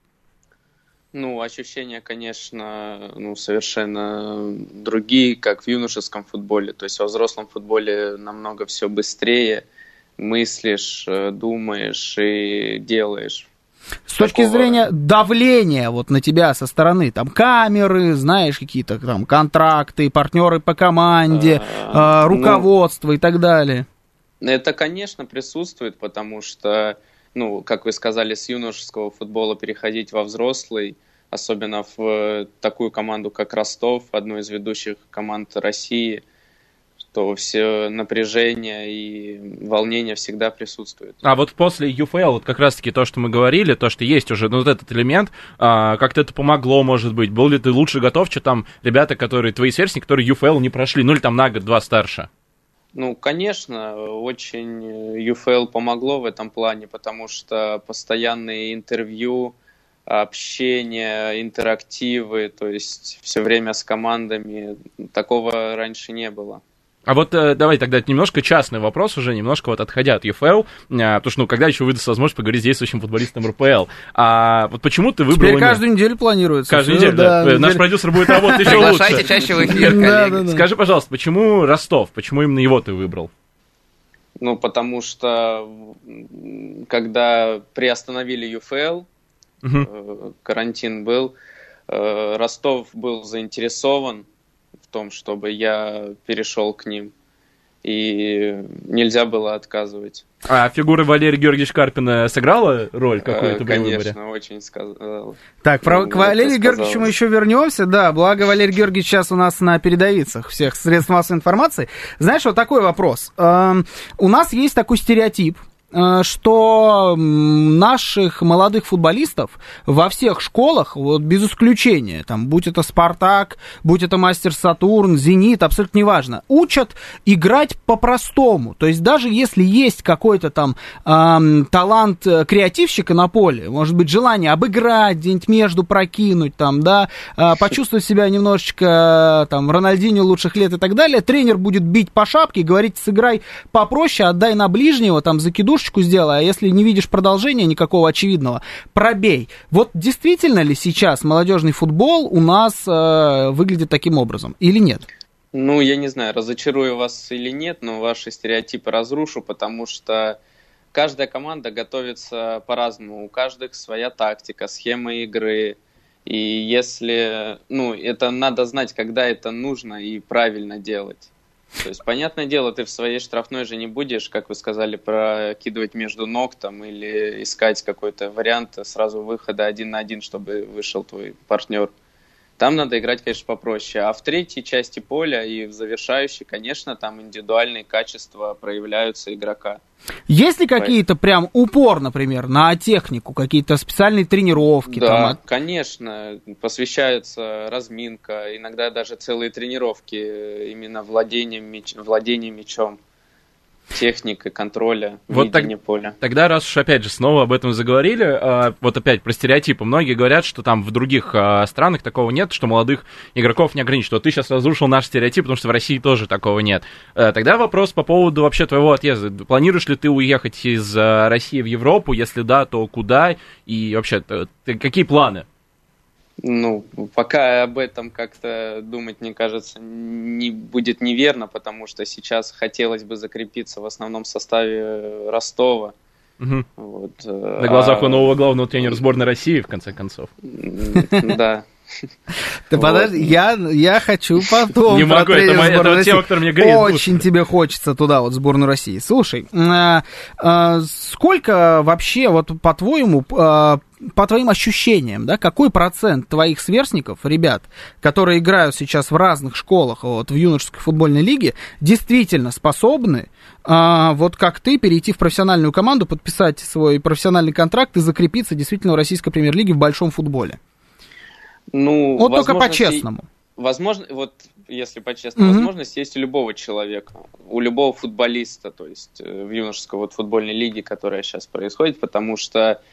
Ощущения, конечно, совершенно другие, как в юношеском футболе. То есть во взрослом футболе намного все быстрее. Мыслишь, думаешь и делаешь. С точки зрения давления вот на тебя со стороны, там камеры, знаешь, какие-то там контракты, партнеры по команде, руководство и так далее. Это, конечно, присутствует, потому что как вы сказали, с юношеского футбола переходить во взрослый, особенно в такую команду, как Ростов, одну из ведущих команд России, то все напряжение и волнение всегда присутствует. А вот после ЮФЛ, вот как раз-таки то, что мы говорили, то, что есть уже вот этот элемент, как-то это помогло, может быть? Был ли ты лучше готов, чем там ребята, твои сверстники, которые ЮФЛ не прошли, или там на год-два старше? Конечно, очень ЮФЛ помогло в этом плане, потому что постоянные интервью, общение, интерактивы, то есть все время с командами, такого раньше не было. А вот давай тогда немножко частный вопрос уже, немножко отходя от ЮФЛ, потому что когда еще выдастся возможность поговорить с действующим футболистом РПЛ. А вот почему ты выбрал... Теперь каждую неделю планируется. Каждую неделю, да. Наш продюсер будет работать еще лучше. Приглашайте чаще в эфир, коллеги. Скажи, пожалуйста, почему Ростов? Почему именно его ты выбрал? Потому что когда приостановили ЮФЛ, карантин был, Ростов был заинтересован в том, чтобы я перешел к ним. И нельзя было отказывать. А фигура Валерия Георгиевича Карпина сыграла роль какую-то при выборе? Конечно, очень сказала. Так, к Валерию Георгиевичу мы еще вернемся. Да, благо Валерий Георгиевич сейчас у нас на передовицах всех средств массовой информации. Знаешь, вот такой вопрос. У нас есть такой стереотип, что наших молодых футболистов во всех школах, вот без исключения, там, будь это «Спартак», будь это «Мастер Сатурн», «Зенит», абсолютно неважно, учат играть по-простому. То есть даже если есть какой-то там талант креативщика на поле, может быть, желание обыграть, где-нибудь между прокинуть, там, да, почувствовать себя немножечко там, Рональдинho лучших лет и так далее, тренер будет бить по шапке и говорить: сыграй попроще, отдай на ближнего, там, закидушечку сделай, а если не видишь продолжения никакого очевидного, пробей. Вот действительно ли сейчас молодежный футбол у нас выглядит таким образом или нет? Я не знаю, разочарую вас или нет, но ваши стереотипы разрушу, потому что каждая команда готовится по-разному, у каждых своя тактика, схема игры, и если, это надо знать, когда это нужно и правильно делать. То есть, понятное дело, ты в своей штрафной же не будешь, как вы сказали, прокидывать между ног там, или искать какой-то вариант сразу выхода 1 на 1, чтобы вышел твой партнер. Там надо играть, конечно, попроще. А в третьей части поля и в завершающей, конечно, там индивидуальные качества проявляются игрока. Есть ли какие-то прям упор, например, на технику, какие-то специальные тренировки? Да, там? Конечно, посвящается разминка, иногда даже целые тренировки именно владением мячом. Техника, контроля, видения поля. Тогда, раз уж опять же снова об этом заговорили, вот опять про стереотипы. Многие говорят, что там в других странах такого нет, что молодых игроков не ограничивают. Вот ты сейчас разрушил наш стереотип, потому что в России тоже такого нет. Тогда вопрос по поводу вообще твоего отъезда. Планируешь ли ты уехать из России в Европу? Если да, то куда? И вообще, какие планы? Пока об этом как-то думать, мне кажется, не будет неверно, потому что сейчас хотелось бы закрепиться в основном составе Ростова. Вот, на глазах у нового главного тренера сборной России, в конце концов. Да. Ты подожди, я хочу потом. Не могу, это тема, которая мне греет душу. Очень тебе хочется туда, вот, сборную России. Слушай, сколько вообще, вот по-твоему, по твоим ощущениям, да, какой процент твоих сверстников, ребят, которые играют сейчас в разных школах, вот, в юношеской футбольной лиге, действительно способны, вот как ты, перейти в профессиональную команду, подписать свой профессиональный контракт и закрепиться действительно в российской премьер-лиге в большом футболе? Ну, вот только по-честному. Возможно, вот если по-честному, возможность есть у любого человека, у любого футболиста, то есть в юношеской вот футбольной лиге, которая сейчас происходит, потому что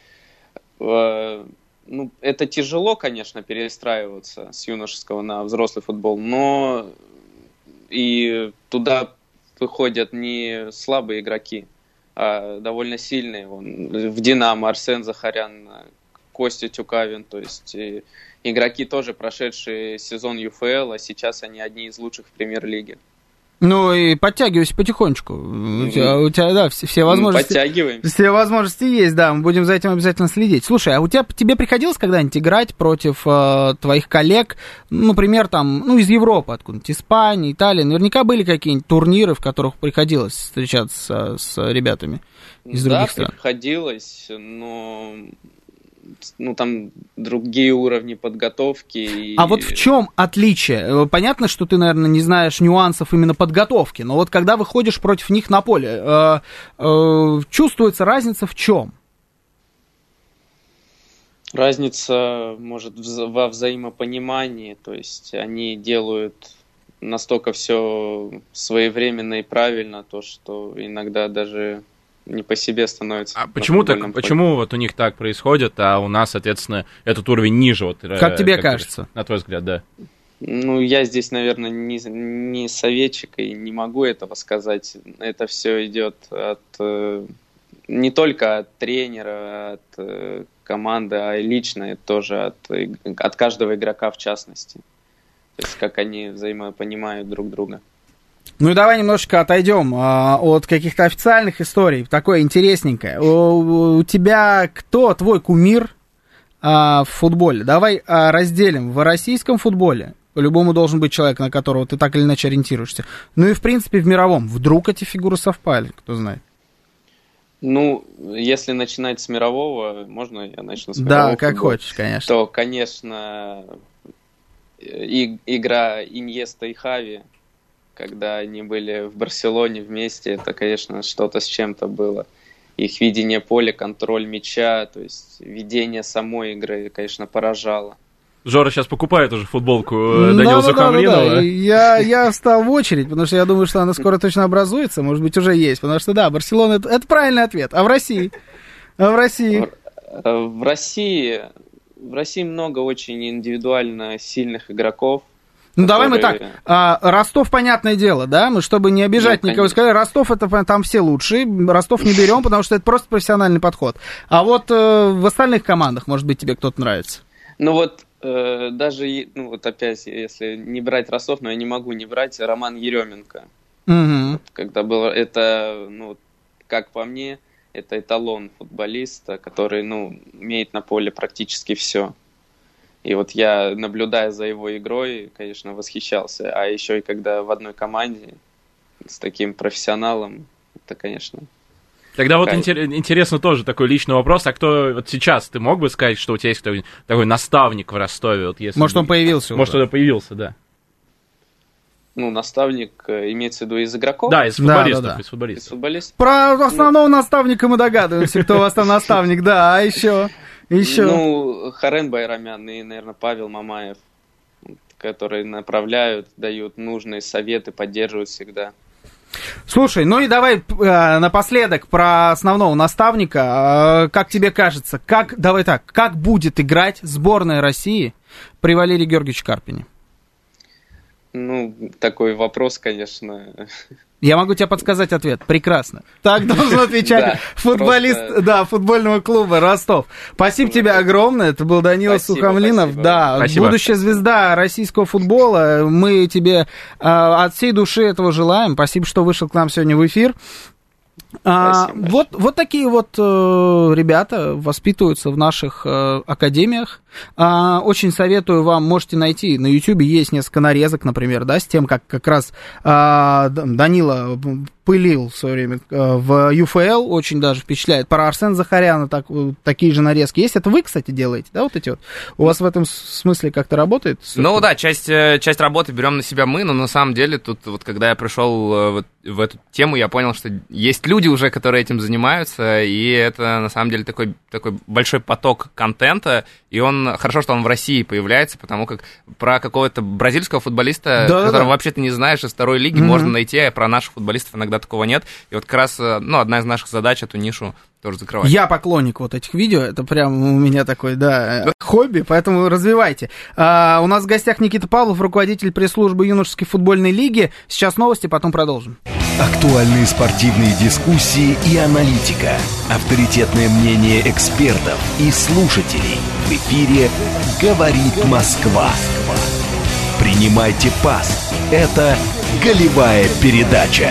ну, это тяжело, конечно, перестраиваться с юношеского на взрослый футбол, но и туда выходят не слабые игроки, а довольно сильные. В «Динамо» Арсен Захарян, Костя Тюкавин, то есть игроки тоже прошедшие сезон ЮФЛ, а сейчас они одни из лучших в премьер-лиге. Ну и подтягивайся потихонечку. У тебя, да, все возможности. Подтягиваем. Все возможности есть, да, мы будем за этим обязательно следить. Слушай, а тебе приходилось когда-нибудь играть против твоих коллег, например, там, ну, из Европы, откуда-нибудь, Испании, Италии? Наверняка были какие-нибудь турниры, в которых приходилось встречаться с ребятами из других стран. Да, приходилось, но... Ну, там другие уровни подготовки. А вот в чем отличие? Понятно, что ты, наверное, не знаешь нюансов именно подготовки, но вот когда выходишь против них на поле, чувствуется разница в чем? Разница, может, во взаимопонимании, то есть они делают настолько все своевременно и правильно, то, что иногда даже... не по себе становится. А почему вот у них так происходит, а у нас, соответственно, этот уровень ниже? Вот, как тебе кажется? На твой взгляд, да. Ну, я здесь, наверное, не советчик и не могу этого сказать. Это все идет не только от тренера, от команды, а и лично тоже от каждого игрока в частности. То есть как они взаимопонимают друг друга. Ну и давай немножечко отойдем от каких-то официальных историй. Такое интересненькое. У тебя кто твой кумир в футболе? Давай разделим. В российском футболе по-любому должен быть человек, на которого ты так или иначе ориентируешься. Ну и в принципе в мировом. Вдруг эти фигуры совпали, кто знает. Ну, если начинать с мирового, можно я начну с мирового? Да, как хочешь, конечно. То, конечно, игра Иньеста и Хави, когда они были в Барселоне вместе, это, конечно, что-то с чем-то было. Их видение поля, контроль мяча, то есть видение самой игры, конечно, поражало. Жора сейчас покупает уже футболку Данила Сухомлинова. Да. Я встал в очередь, потому что я думаю, что она скоро точно образуется, может быть, уже есть, потому что, да, Барселона — это правильный ответ. А в России? В России много очень индивидуально сильных игроков. Ну, давай мы так, Ростов, понятное дело, да, мы, чтобы не обижать никого, сказали, Ростов, это там все лучшие, Ростов не берем, потому что это просто профессиональный подход. А вот в остальных командах, может быть, тебе кто-то нравится? Ну, вот даже, ну, вот опять, если не брать Ростов, но я не могу не брать Роман Еременко. Угу. Когда было, это, ну, как по мне, это эталон футболиста, который, ну, умеет на поле практически все. И вот я, наблюдая за его игрой, конечно, восхищался. А еще и когда в одной команде с таким профессионалом, это, конечно... Тогда вот интересно тоже такой личный вопрос. А кто вот сейчас, ты мог бы сказать, что у тебя есть такой наставник в Ростове? Вот если... Может, он появился Может, он появился, да. Ну, наставник имеется в виду из игроков? Да, из футболистов. Да. Из футболистов. Про основного наставника мы догадываемся, кто у вас там наставник, да, а еще... Ну, Харен Байрамян и, наверное, Павел Мамаев, которые направляют, дают нужные советы, поддерживают всегда. Слушай, ну и давай напоследок про основного наставника. Как тебе кажется, как будет играть сборная России при Валерии Георгиевиче Карпине? Ну, такой вопрос, конечно... Я могу тебе подсказать ответ. Прекрасно. Так должен отвечать футболист футбольного клуба Ростов. Спасибо тебе огромное. Это был Данила Сухомлинов. Да, будущая звезда российского футбола. Мы тебе от всей души этого желаем. Спасибо, что вышел к нам сегодня в эфир. Вот такие вот ребята воспитываются в наших академиях. Очень советую вам, можете найти, на YouTube есть несколько нарезок, например, да, с тем, как раз Данила пылил в свое время в ЮФЛ, очень даже впечатляет. Про Арсена Захаряна такие же нарезки есть. Это вы, кстати, делаете, да, вот эти вот? У вас в этом смысле как-то работает? Ну да, часть работы берем на себя мы, но на самом деле тут вот когда я пришел в эту тему, я понял, что есть люди уже, которые этим занимаются, и это на самом деле такой большой поток контента, и хорошо, что он в России появляется, потому как про какого-то бразильского футболиста, которого вообще ты не знаешь, из второй лиги можно найти, а про наших футболистов иногда такого нет. И вот как раз, одна из наших задач эту нишу тоже закрывать. Я поклонник вот этих видео, это прям у меня такой, хобби, поэтому развивайте. У нас в гостях Никита Павлов, руководитель пресс-службы юношеской футбольной лиги. Сейчас новости, потом продолжим. Актуальные спортивные дискуссии и аналитика. Авторитетное мнение экспертов и слушателей. В эфире «Говорит Москва». Принимайте пас. Это голевая передача.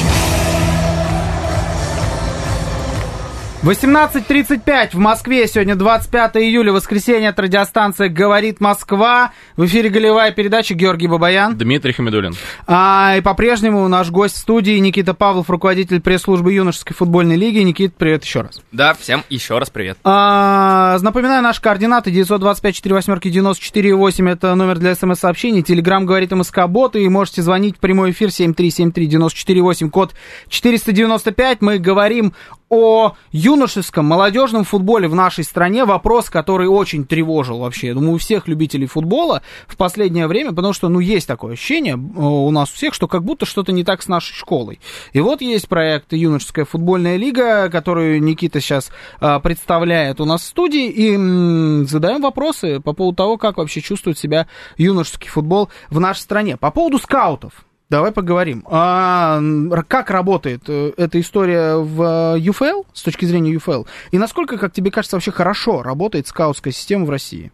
18:35 в Москве. Сегодня 25 июля, воскресенье, от радиостанции «Говорит Москва». В эфире голевая передача. Георгий Бабаян. Дмитрий Хамидуллин. И по-прежнему наш гость в студии Никита Павлов, руководитель пресс-службы юношеской футбольной лиги. Никит, привет еще раз. Да, всем еще раз привет. Напоминаю, наши координаты 925-48-94-8. Это номер для смс-сообщений. Телеграм «Говорит МСК-бот». И можете звонить в прямой эфир 7373-94-8, код 495. Мы говорим о юношеском, молодежном футболе в нашей стране. Вопрос, который очень тревожил вообще, я думаю, у всех любителей футбола в последнее время, потому что, есть такое ощущение у нас у всех, что как будто что-то не так с нашей школой. И вот есть проект «Юношеская футбольная лига», которую Никита сейчас представляет у нас в студии, и задаем вопросы по поводу того, как вообще чувствует себя юношеский футбол в нашей стране. По поводу скаутов. Давай поговорим. Как работает эта история в ЮФЛ, с точки зрения ЮФЛ? И насколько, как тебе кажется, вообще хорошо работает скаутская система в России?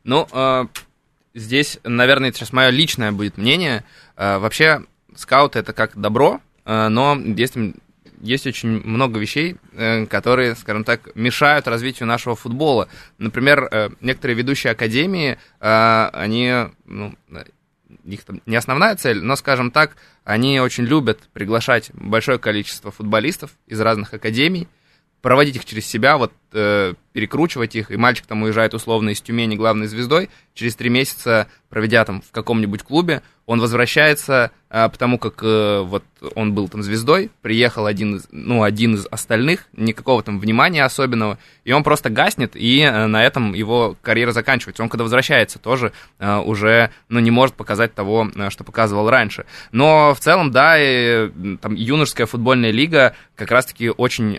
Здесь, наверное, это сейчас мое личное будет мнение. Вообще, скауты — это как добро, но есть очень много вещей, которые, скажем так, мешают развитию нашего футбола. Например, некоторые ведущие академии, они... их там не основная цель, но, скажем так, они очень любят приглашать большое количество футболистов из разных академий, проводить их через себя, перекручивать их, и мальчик там уезжает условно из Тюмени главной звездой, через 3 месяца, проведя там в каком-нибудь клубе, он возвращается, потому как он был там звездой, приехал один из остальных, никакого там внимания особенного, и он просто гаснет, и на этом его карьера заканчивается. Он, когда возвращается, тоже уже не может показать того, что показывал раньше. Но в целом, да, там юношеская футбольная лига как раз-таки очень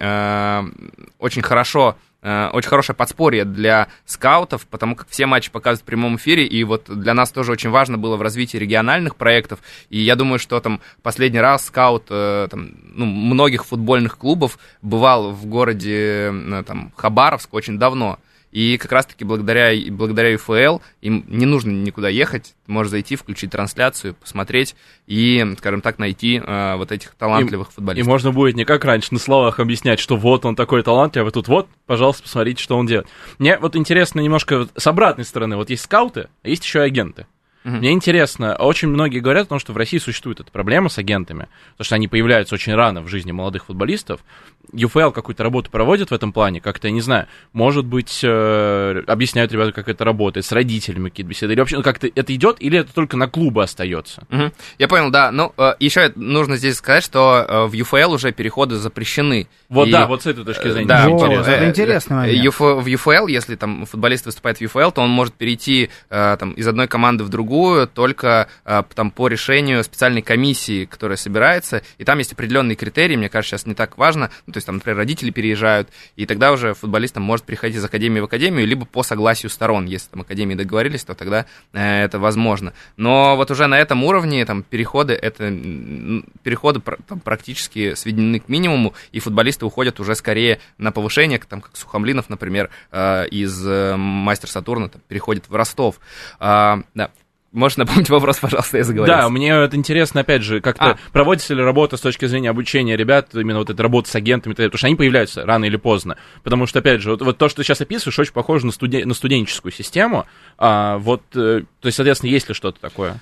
хорошо очень хорошее подспорье для скаутов, потому как все матчи показывают в прямом эфире, и вот для нас тоже очень важно было в развитии региональных проектов, и я думаю, что там последний раз скаут многих футбольных клубов бывал в городе Хабаровск очень давно. И как раз-таки благодаря ЮФЛ им не нужно никуда ехать, ты можешь зайти, включить трансляцию, посмотреть и, скажем так, найти этих талантливых футболистов. И можно будет не как раньше на словах объяснять, что вот он такой талантливый, а вы тут пожалуйста, посмотрите, что он делает. Мне интересно немножко с обратной стороны, есть скауты, а есть еще и агенты. Мне интересно, очень многие говорят о том, что в России существует эта проблема с агентами, потому что они появляются очень рано в жизни молодых футболистов. ЮФЛ какую-то работу проводит в этом плане, как-то, я не знаю, может быть, объясняют ребята, как это работает, с родителями какие-то беседы, или вообще как-то это идет, или это только на клубы остается? Я понял, да. Еще нужно здесь сказать, что в ЮФЛ уже переходы запрещены. С этой точки зрения. Да, это интересный момент. В ЮФЛ, если там футболист выступает в ЮФЛ, то он может перейти из одной команды в другую только по решению специальной комиссии, которая собирается, и там есть определенные критерии, мне кажется, сейчас не так важно, то есть там, например, родители переезжают, и тогда уже футболист может переходить из академии в академию, либо по согласию сторон, если там академии договорились, то тогда это возможно. Но уже на этом уровне переходы практически сведены к минимуму, и футболисты уходят уже скорее на повышение, как Сухомлинов, например, из Мастер Сатурна переходит в Ростов. Да. можешь напомнить вопрос, пожалуйста, я заговорился. Да, мне это интересно, опять же, как-то проводится ли работа с точки зрения обучения ребят, именно вот эта работа с агентами, потому что они появляются рано или поздно. Потому что, опять же, вот то, что ты сейчас описываешь, очень похоже на студенческую систему. То есть, соответственно, есть ли что-то такое?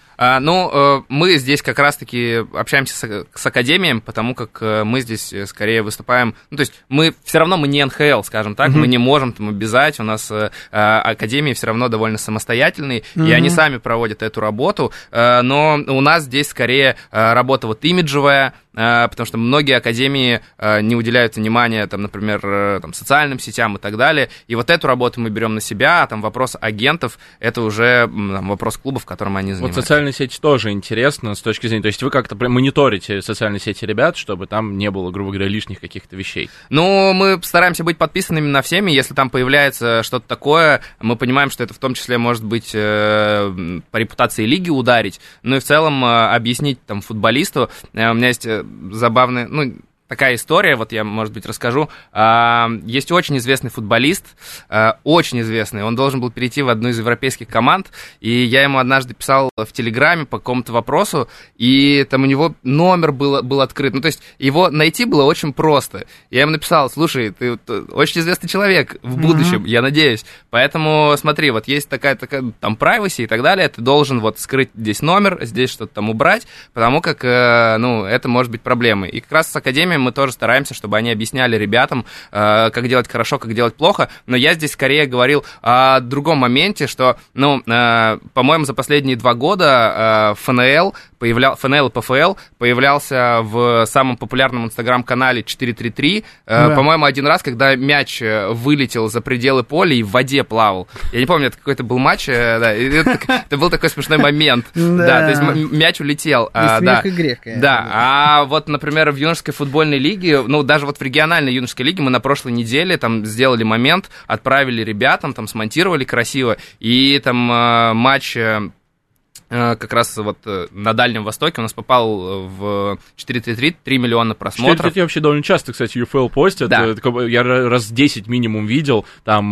Мы здесь как раз-таки общаемся с академией, потому как мы здесь скорее выступаем... Ну, то есть, мы не НХЛ, скажем так, мы не можем там обязать, у нас академии все равно довольно самостоятельные, и они сами проводят эту работу, но у нас здесь скорее работа вот имиджевая, потому что многие академии не уделяют внимания, там, например, социальным сетям и так далее, и вот эту работу мы берем на себя, а там вопрос агентов, это уже вопрос клубов, которым они занимаются. Вот социальные сети тоже интересно с точки зрения, то есть вы как-то мониторите социальные сети ребят, чтобы там не было, грубо говоря, лишних каких-то вещей? Ну, мы стараемся быть подписанными на всеми, если там появляется что-то такое, мы понимаем, что это в том числе может быть по репутации лиги ударить, ну и в целом объяснить там футболисту, у меня есть забавная, такая история, вот я, может быть, расскажу. Есть очень известный футболист, очень известный, он должен был перейти в одну из европейских команд, и я ему однажды писал в Телеграме по какому-то вопросу, и там у него номер был открыт, то есть его найти было очень просто. Я ему написал: слушай, ты очень известный человек в будущем, я надеюсь, поэтому смотри, вот есть такая там privacy и так далее, ты должен вот скрыть здесь номер, здесь что-то там убрать, потому как, это может быть проблемой. И как раз с академией мы тоже стараемся, чтобы они объясняли ребятам, как делать хорошо, как делать плохо, но я здесь скорее говорил о другом моменте, что, по-моему, за последние 2 года ФНЛ и ПФЛ появлялся в самом популярном инстаграм-канале 433, по-моему, один раз, когда мяч вылетел за пределы поля и в воде плавал. Я не помню, это какой-то был матч, это был такой смешной момент, да, то есть мяч улетел. И смех, и грех, конечно. Да, а вот, например, в юношеской футбольной лиге, даже вот в региональной юношеской лиге мы на прошлой неделе там сделали момент, отправили ребятам, там смонтировали красиво, и там матч как раз вот на Дальнем Востоке у нас попал в 433 3 миллиона просмотров. 433 вообще довольно часто, кстати, UFL постят. Да. Я раз 10 минимум видел, там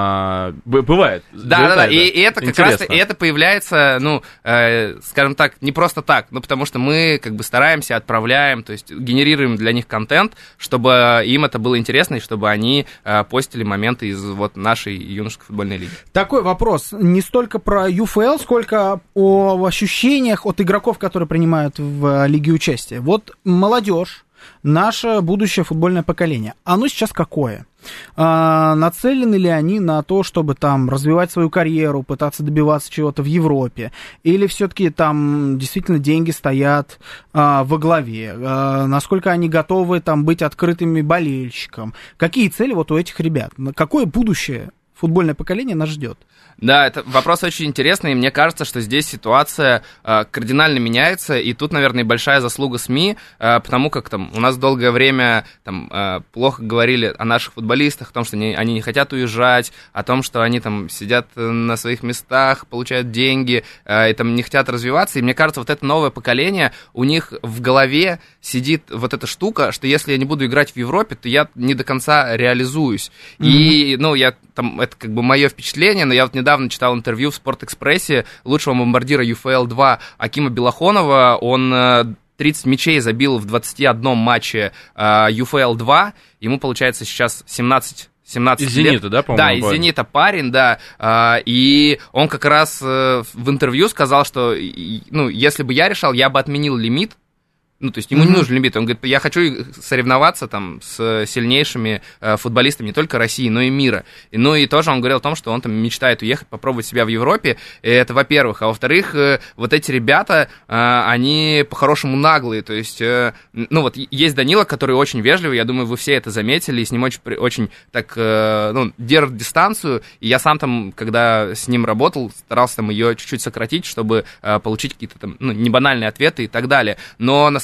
бывает. Да. И это как раз это появляется, скажем так, не просто так, потому что мы как бы стараемся, отправляем, то есть генерируем для них контент, чтобы им это было интересно, и чтобы они постили моменты из вот нашей юношеской футбольной лиги. Такой вопрос, не столько про UFL, сколько о ощущениях от игроков, которые принимают в лиге участие. Вот молодежь, наше будущее футбольное поколение, оно сейчас какое? Нацелены ли они на то, чтобы там развивать свою карьеру, пытаться добиваться чего-то в Европе? Или все-таки там действительно деньги стоят во главе? Насколько они готовы там быть открытыми болельщикам? Какие цели вот у этих ребят? Какое будущее футбольное поколение нас ждет? Да, это вопрос очень интересный, и мне кажется, что здесь ситуация кардинально меняется, и тут, наверное, большая заслуга СМИ, потому как там у нас долгое время там плохо говорили о наших футболистах, о том, что они не хотят уезжать, о том, что они там сидят на своих местах, получают деньги, и там не хотят развиваться, и мне кажется, вот это новое поколение, у них в голове сидит вот эта штука, что если я не буду играть в Европе, то я не до конца реализуюсь. И, я там, это как бы мое впечатление, но я вот недавно читал интервью в Спортэкспрессе лучшего бомбардира UFL-2 Акима Белохонова, он 30 мячей забил в 21 матче UFL-2, ему, получается, сейчас 17 из лет. «Зенита», да, по-моему? Да, из «Зенита» парень, да, и он как раз в интервью сказал, что, если бы я решал, я бы отменил лимит. То есть ему не нужен лимит. Он говорит, я хочу соревноваться там с сильнейшими футболистами не только России, но и мира. И тоже он говорил о том, что он там мечтает уехать, попробовать себя в Европе. И это, во-первых. А во-вторых, вот эти ребята, они по-хорошему наглые. То есть, есть Данила, который очень вежливый. Я думаю, вы все это заметили. И с ним очень так, держит дистанцию. И я сам там, когда с ним работал, старался там ее чуть-чуть сократить, чтобы получить какие-то там, небанальные ответы и так далее. Но на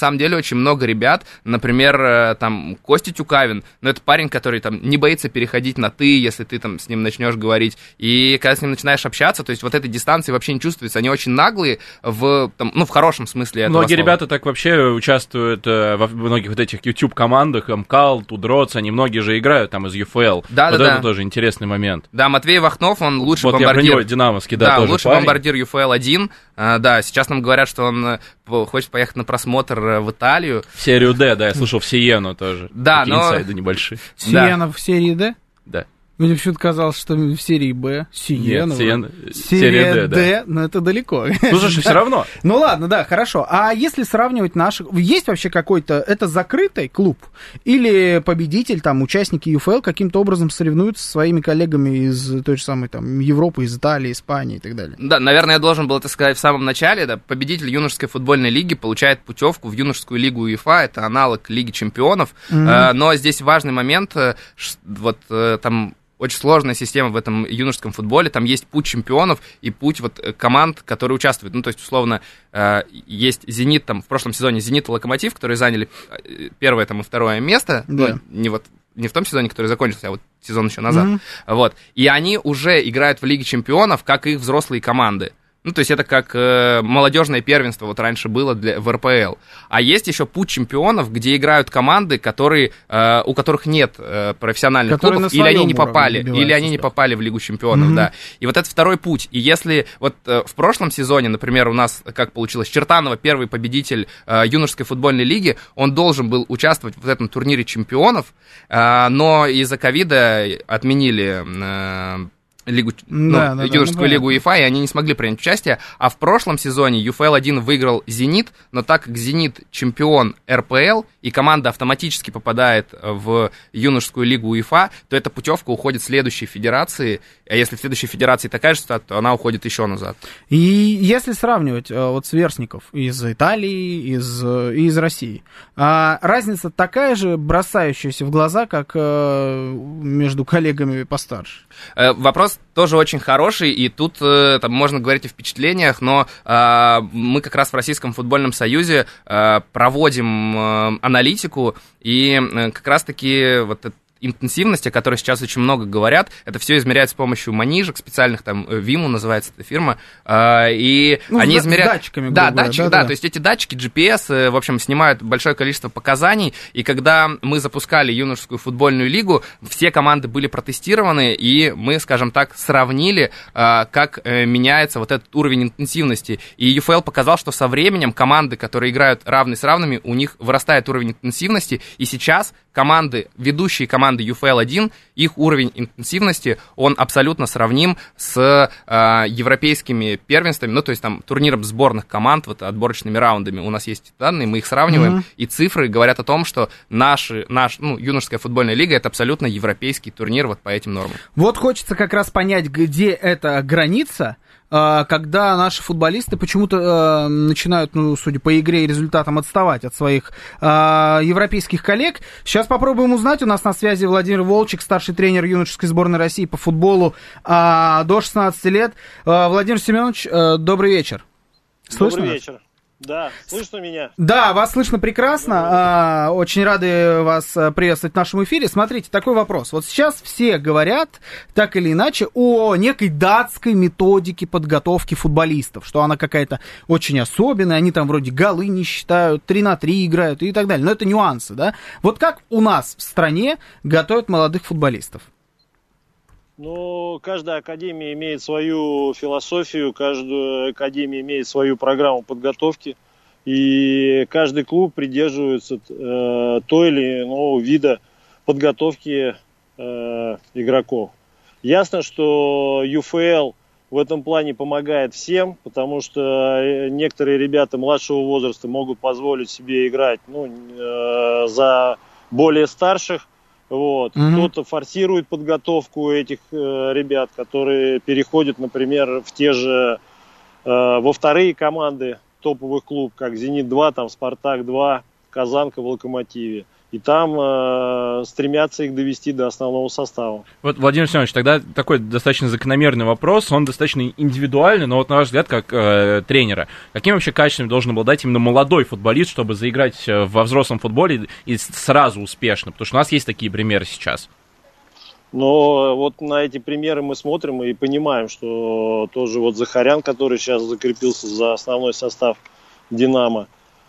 самом деле очень много ребят, например, там, Костя Тюкавин, но это парень, который там не боится переходить на «ты», если ты там с ним начнешь говорить, и когда с ним начинаешь общаться, то есть вот этой дистанции вообще не чувствуется, они очень наглые в хорошем смысле этого Многие слова. ребята так вообще участвуют во многих вот этих YouTube-командах, МКАЛ, Тудроц, они многие же играют там из ЮФЛ. Это тоже интересный момент. Да, Матвей Вахнов, он лучший вот бомбардир. Вот я про него, динамовский, тоже лучший парень. Бомбардир ЮФЛ-1. Да, сейчас нам говорят, что он хочет поехать на просмотр в Италию. В серию Д, я слышал, в Сиену тоже. Да, такие инсайды небольшие. Сиена в серии Д? Да. Мне почему-то казалось, что в серии Б, Сиена. Серия Д, но это далеко. Слушай, все равно. Ну ладно, да, хорошо. А если сравнивать наших... Есть вообще какой-то... Это закрытый клуб? Или победитель, там, участники ЮФЛ каким-то образом соревнуются со своими коллегами из той же самой там Европы, из Италии, Испании и так далее? Да, наверное, я должен был это сказать в самом начале. Да, победитель юношеской футбольной лиги получает путевку в юношескую лигу УЕФА. Это аналог Лиги чемпионов. Но здесь важный момент. Вот там... Очень сложная система в этом юношеском футболе. Там есть путь чемпионов и путь вот команд, которые участвуют. Ну, то есть, условно, есть «Зенит», там, в прошлом сезоне «Зенит» и «Локомотив», которые заняли первое там, и второе место. Да. Ну, не в том сезоне, который закончился, а вот сезон еще назад. Вот. И они уже играют в Лиге чемпионов, как их взрослые команды. Ну, то есть это как молодежное первенство вот раньше было в РПЛ. А есть еще путь чемпионов, где играют команды, у которых нет профессиональных клубов, или они не попали в Лигу чемпионов, да. И вот это второй путь. И если вот в прошлом сезоне, например, у нас, как получилось, Чертанова, первый победитель юношеской футбольной лиги, он должен был участвовать в этом турнире чемпионов, но из-за ковида отменили... юношескую лигу УЕФА, и они не смогли принять участие. А в прошлом сезоне ЮФЛ-1 выиграл «Зенит», но так как «Зенит» чемпион РПЛ, и команда автоматически попадает в юношескую лигу УЕФА, то эта путевка уходит следующей федерации, а если в следующей федерации такая же ситуация, то она уходит еще назад. И если сравнивать вот сверстников из Италии, из России, разница такая же, бросающаяся в глаза, как между коллегами постарше? Вопрос тоже очень хороший, и тут там можно говорить о впечатлениях, но мы как раз в Российском футбольном союзе проводим аналитику, и как раз-таки вот интенсивность, о которой сейчас очень много говорят, это все измеряют с помощью манижек специальных, там, Виму называется эта фирма, и они измеряют... С датчиками, датчики, да, то есть эти датчики, GPS, в общем, снимают большое количество показаний, и когда мы запускали юношескую футбольную лигу, все команды были протестированы, и мы, скажем так, сравнили, как меняется вот этот уровень интенсивности, и ЮФЛ показал, что со временем команды, которые играют равны с равными, у них вырастает уровень интенсивности, и сейчас ведущие команды ЮФЛ-1, их уровень интенсивности, он абсолютно сравним с европейскими первенствами, ну, то есть там турниром сборных команд, вот отборочными раундами. У нас есть данные, мы их сравниваем, и цифры говорят о том, что юношеская футбольная лига — это абсолютно европейский турнир вот по этим нормам. Вот хочется как раз понять, где эта граница, когда наши футболисты почему-то начинают, судя по игре и результатам, отставать от своих европейских коллег. Сейчас попробуем узнать. У нас на связи Владимир Волчек, старший тренер юношеской сборной России по футболу до 16 лет. Владимир Семенович, добрый вечер. Слышно? Добрый вечер. Да, слышно меня? Да, вас слышно прекрасно. Очень рады вас приветствовать в нашем эфире. Смотрите, такой вопрос. Вот сейчас все говорят, так или иначе, о некой датской методике подготовки футболистов, что она какая-то очень особенная, они там вроде голы не считают, 3-3 играют и так далее. Но это нюансы, да? Вот как у нас в стране готовят молодых футболистов? Ну, каждая академия имеет свою философию, каждая академия имеет свою программу подготовки, и каждый клуб придерживается той или иного вида подготовки игроков. Ясно, что ЮФЛ в этом плане помогает всем, потому что некоторые ребята младшего возраста могут позволить себе играть за более старших. Вот. Кто-то форсирует подготовку этих ребят, которые переходят, например, в те же во вторые команды топовых клубов, как «Зенит-2», там «Спартак-2», «Казанка» в «Локомотиве». и там стремятся их довести до основного состава. Вот, Владимир Семенович, тогда такой достаточно закономерный вопрос, он достаточно индивидуальный, но вот на ваш взгляд, как тренера, какими вообще качествами должен обладать именно молодой футболист, чтобы заиграть во взрослом футболе и сразу успешно? Потому что у нас есть такие примеры сейчас. Но вот на эти примеры мы смотрим и понимаем, что тоже вот Захарян, который сейчас закрепился за основной состав «Динамо»,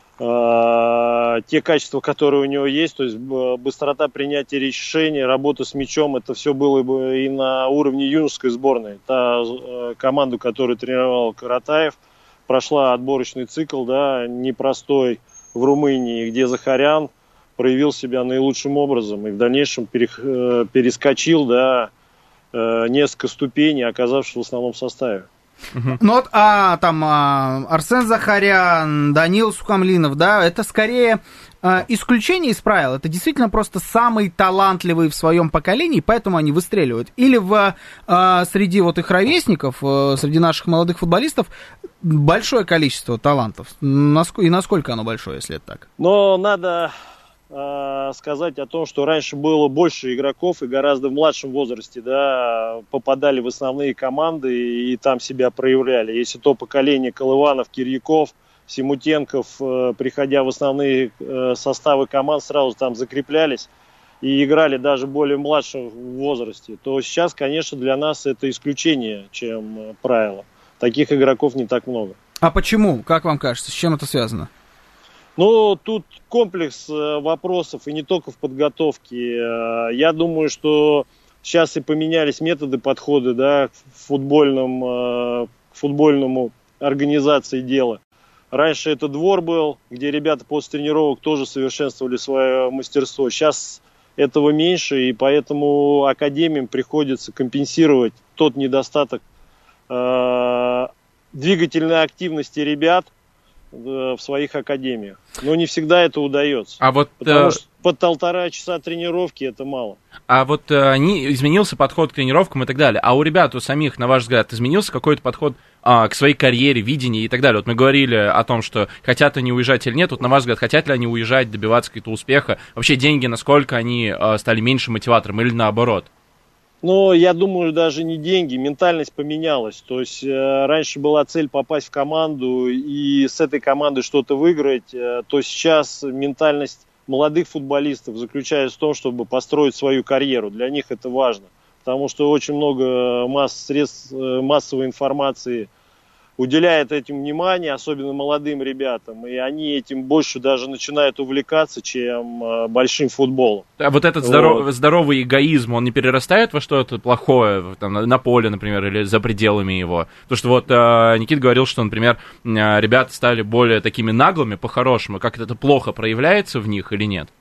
те качества, которые у него есть, то есть быстрота принятия решений, работа с мячом, это все было бы и на уровне юношеской сборной. Та команду, которую тренировал Каратаев, прошла отборочный цикл, да, непростой в Румынии, где Захарян проявил себя наилучшим образом и в дальнейшем перескочил, да, несколько ступеней, оказавшись в основном составе. Ну вот, Арсен Захарян, Данил Сухомлинов, да, это скорее исключение из правил. Это действительно просто самые талантливые в своем поколении, поэтому они выстреливают. Или среди вот их ровесников, среди наших молодых футболистов, большое количество талантов. И насколько оно большое, если это так? Но надо сказать о том, что раньше было больше игроков и гораздо в младшем возрасте, да, попадали в основные команды и там себя проявляли. Если то поколение Колыванов, Кирьяков, Симутенков, приходя в основные составы команд, сразу там закреплялись и играли даже более младшем возрасте, то сейчас, конечно, для нас это исключение, чем правило. Таких игроков не так много. А почему? Как вам кажется, с чем это связано? Ну, тут комплекс вопросов, и не только в подготовке. Я думаю, что сейчас и поменялись методы подхода, да, к футбольному организации дела. Раньше это двор был, где ребята после тренировок тоже совершенствовали свое мастерство. Сейчас этого меньше, и поэтому академиям приходится компенсировать тот недостаток двигательной активности ребят в своих академиях. Но не всегда это удается. Потому что под 1,5 часа тренировки это мало. А вот изменился подход к тренировкам и так далее. А у ребят, у самих, на ваш взгляд, изменился какой-то подход к своей карьере, видению и так далее? Вот мы говорили о том, что хотят они уезжать или нет. Вот на ваш взгляд, хотят ли они уезжать, добиваться какого-то успеха? Вообще деньги, насколько они стали меньше мотиватором или наоборот? Но я думаю, даже не деньги, ментальность поменялась. То есть раньше была цель попасть в команду и с этой командой что-то выиграть. То сейчас ментальность молодых футболистов заключается в том, чтобы построить свою карьеру. Для них это важно, потому что очень много средств массовой информации уделяет этим внимание, особенно молодым ребятам, и они этим больше даже начинают увлекаться, чем большим футболом. А вот этот здоровый эгоизм, он не перерастает во что-то плохое там, на поле, например, или за пределами его? Потому что вот Никита говорил, что, например, ребята стали более такими наглыми, по-хорошему. Как это плохо проявляется в них или нет?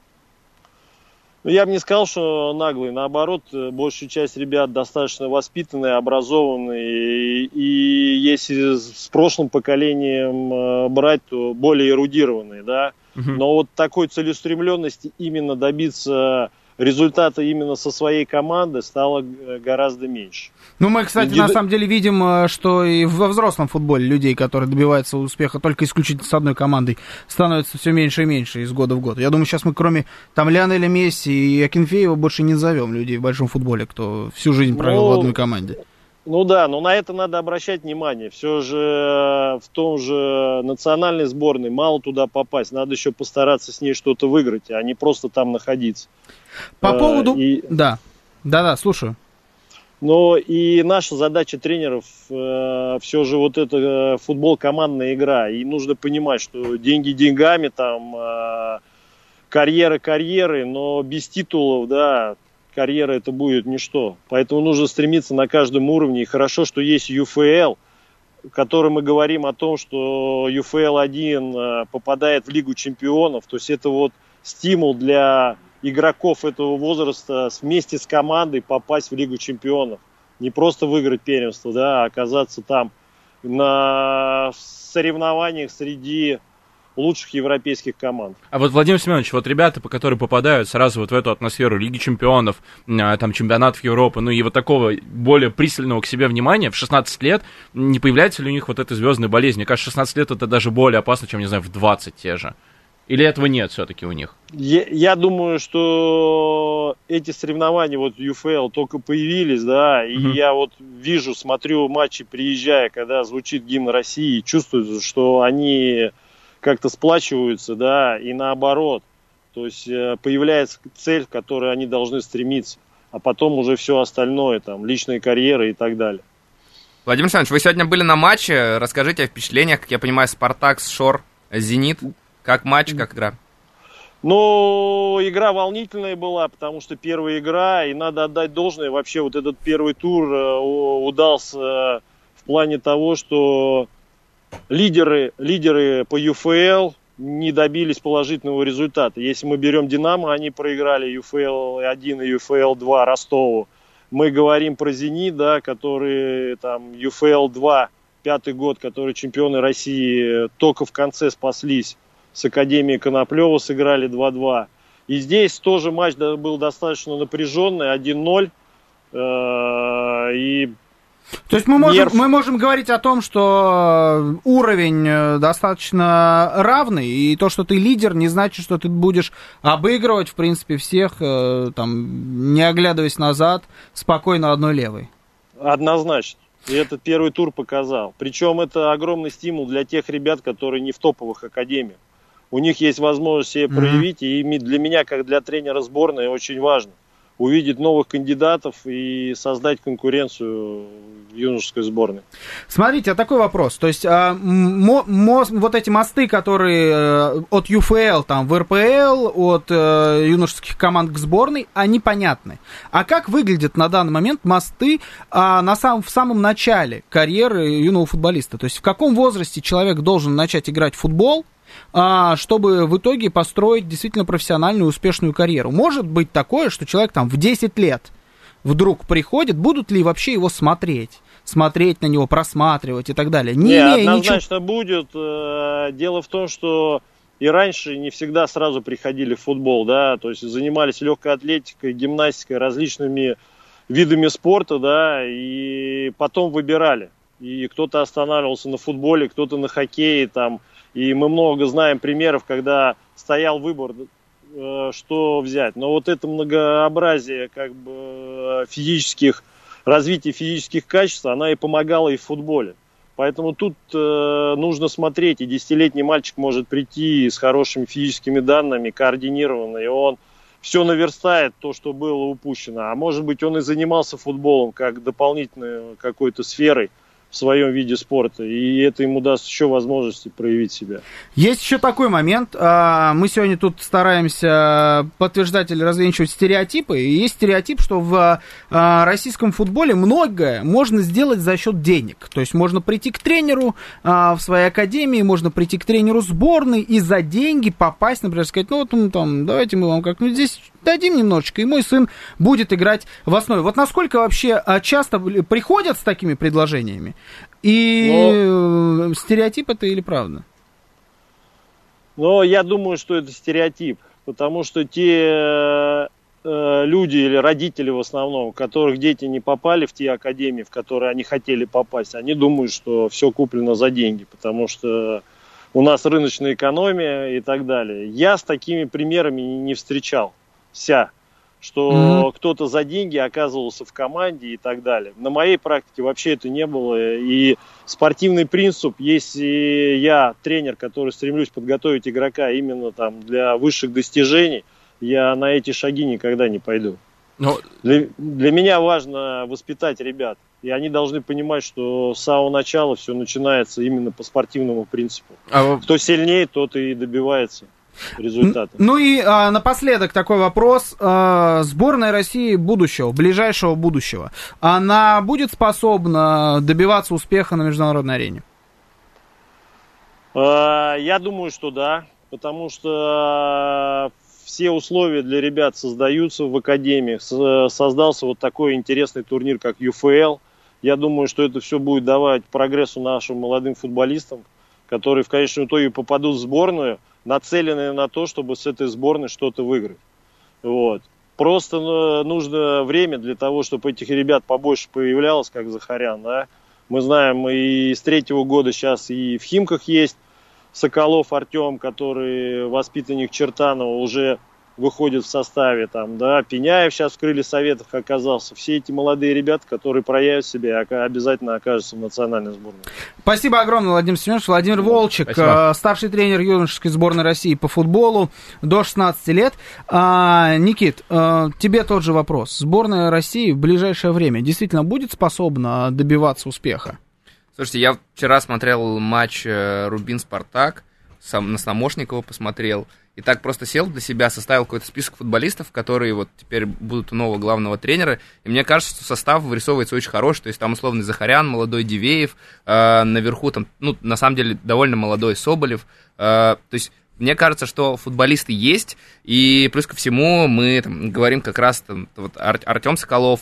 Я бы не сказал, что наглые. Наоборот, большая часть ребят достаточно воспитанные, образованные. И если с прошлым поколением брать, то более эрудированные, да. Но вот такой целеустремленности именно добиться результата именно со своей команды стало гораздо меньше. Ну, мы, кстати, на самом деле видим, что и во взрослом футболе людей, которые добиваются успеха только исключительно с одной командой, становится все меньше и меньше из года в год. Я думаю, сейчас мы кроме там Лионеля Месси и Акинфеева больше не назовем людей в большом футболе, кто всю жизнь провел в одной команде. Ну да, но на это надо обращать внимание. Все же в том же национальной сборной мало туда попасть. Надо еще постараться с ней что-то выиграть, а не просто там находиться. По поводу... Да, слушаю. Но и наша задача тренеров все же вот это футбол, командная игра. И нужно понимать, что деньги деньгами, там карьера карьерой, но без титулов, да, карьера это будет ничто. Поэтому нужно стремиться на каждом уровне. И хорошо, что есть ЮФЛ, в котором мы говорим о том, что ЮФЛ-1 попадает в Лигу чемпионов. То есть это вот стимул для игроков этого возраста вместе с командой попасть в Лигу чемпионов. Не просто выиграть первенство, да, а оказаться там на соревнованиях среди лучших европейских команд. А вот, Владимир Семенович, вот ребята, которые попадают сразу вот в эту атмосферу Лиги чемпионов, там, чемпионатов Европы, ну и вот такого более пристального к себе внимания, в 16 лет не появляется ли у них вот эта звездная болезнь? Мне кажется, 16 лет это даже более опасно, чем, не знаю, в 20 те же. Или этого нет все-таки у них? Я думаю, что эти соревнования, вот UFL, только появились, да, и я вот вижу, смотрю матчи, приезжая, когда звучит гимн России, и чувствую, что они как-то сплачиваются, да, и наоборот. То есть появляется цель, к которой они должны стремиться, а потом уже все остальное, там, личные карьеры и так далее. Владимир Александрович, вы сегодня были на матче, расскажите о впечатлениях, как я понимаю, Спартак, Шор, Зенит, как матч, как игра? Ну, игра волнительная была, потому что первая игра, и надо отдать должное, вообще вот этот первый тур удался в плане того, что лидеры по UFL не добились положительного результата. Если мы берем «Динамо», они проиграли UFL-1 и UFL-2 Ростову. Мы говорим про «Зенит», да, который там UFL-2, 5-й год, которые чемпионы России, только в конце спаслись. С Академией Коноплева сыграли 2-2. И здесь тоже матч был достаточно напряженный, 1-0. То есть мы можем говорить о том, что уровень достаточно равный, и то, что ты лидер, не значит, что ты будешь обыгрывать, в принципе, всех, там, не оглядываясь назад, спокойно одной левой. Однозначно. И этот первый тур показал. Причем это огромный стимул для тех ребят, которые не в топовых академиях. У них есть возможность себя проявить, и для меня, как для тренера сборной, очень важно увидеть новых кандидатов и создать конкуренцию в юношеской сборной. Смотрите, а такой вопрос. То есть вот эти мосты, которые от ЮФЛ там, в РПЛ, от юношеских команд к сборной, они понятны. А как выглядят на данный момент мосты в самом начале карьеры юного футболиста? То есть в каком возрасте человек должен начать играть в футбол, чтобы в итоге построить действительно профессиональную успешную карьеру? Может быть такое, что человек там в 10 лет вдруг приходит, будут ли вообще его смотреть на него, просматривать и так далее? Однозначно будет. Дело в том, что и раньше не всегда сразу приходили в футбол, да, то есть занимались легкой атлетикой, гимнастикой, различными видами спорта, да, и потом выбирали. И кто-то останавливался на футболе, кто-то на хоккее, там. И мы много знаем примеров, когда стоял выбор, что взять. Но вот это многообразие как бы развития физических качеств, она и помогала и в футболе. Поэтому тут нужно смотреть. И 10-летний мальчик может прийти с хорошими физическими данными, координированно, и он все наверстает то, что было упущено. А может быть, он и занимался футболом как дополнительной какой-то сферой в своем виде спорта, и это ему даст еще возможности проявить себя. Есть еще такой момент. Мы сегодня тут стараемся подтверждать или развенчивать стереотипы, и есть стереотип, что в российском футболе многое можно сделать за счет денег. То есть можно прийти к тренеру в своей академии, можно прийти к тренеру сборной и за деньги попасть, например, сказать, давайте мы вам как-нибудь здесь дадим немножечко, и мой сын будет играть в основе. Вот насколько вообще часто приходят с такими предложениями? И стереотип это или правда? Я думаю, что это стереотип, потому что те люди или родители в основном, у которых дети не попали в те академии, в которые они хотели попасть, они думают, что все куплено за деньги, потому что у нас рыночная экономия и так далее. Я с такими примерами не встречался, что кто-то за деньги оказывался в команде и так далее. На моей практике вообще это не было. И спортивный принцип, если я тренер, который стремлюсь подготовить игрока именно там для высших достижений, я на эти шаги никогда не пойду. Для меня важно воспитать ребят. И они должны понимать, что с самого начала все начинается именно по спортивному принципу. Кто сильнее, тот и добивается результата. Напоследок такой вопрос. Сборная России ближайшего будущего, она будет способна добиваться успеха на международной арене? Я думаю, что да, потому что все условия для ребят создаются в академии. Создался вот такой интересный турнир, как UFL. Я думаю, что это все будет давать прогрессу нашим молодым футболистам, которые в конечном итоге попадут в сборную, нацеленные на то, чтобы с этой сборной что-то выиграть. Просто нужно время для того, чтобы этих ребят побольше появлялось, как Захарян. Да? Мы знаем, и с 3-го года сейчас и в Химках есть Соколов Артем, который воспитанник Чертанова, уже выходит в составе, там, да, Пеняев сейчас в крыльях Советов оказался. Все эти молодые ребята, которые проявят себя, обязательно окажутся в национальной сборной. Спасибо огромное, Владимир Семенович. Владимир Волчек, старший тренер юношеской сборной России по футболу до 16 лет. Никит, тебе тот же вопрос. Сборная России в ближайшее время действительно будет способна добиваться успеха? Слушайте, я вчера смотрел матч Рубин-Спартак, на Самошникова посмотрел, и так просто сел для себя, составил какой-то список футболистов, которые вот теперь будут у нового главного тренера, и мне кажется, что состав вырисовывается очень хороший, то есть там условный Захарян, молодой Дивеев, наверху там, ну, на самом деле, довольно молодой Соболев, то есть мне кажется, что футболисты есть, и плюс ко всему мы там говорим как раз, там, вот Артем Соколов,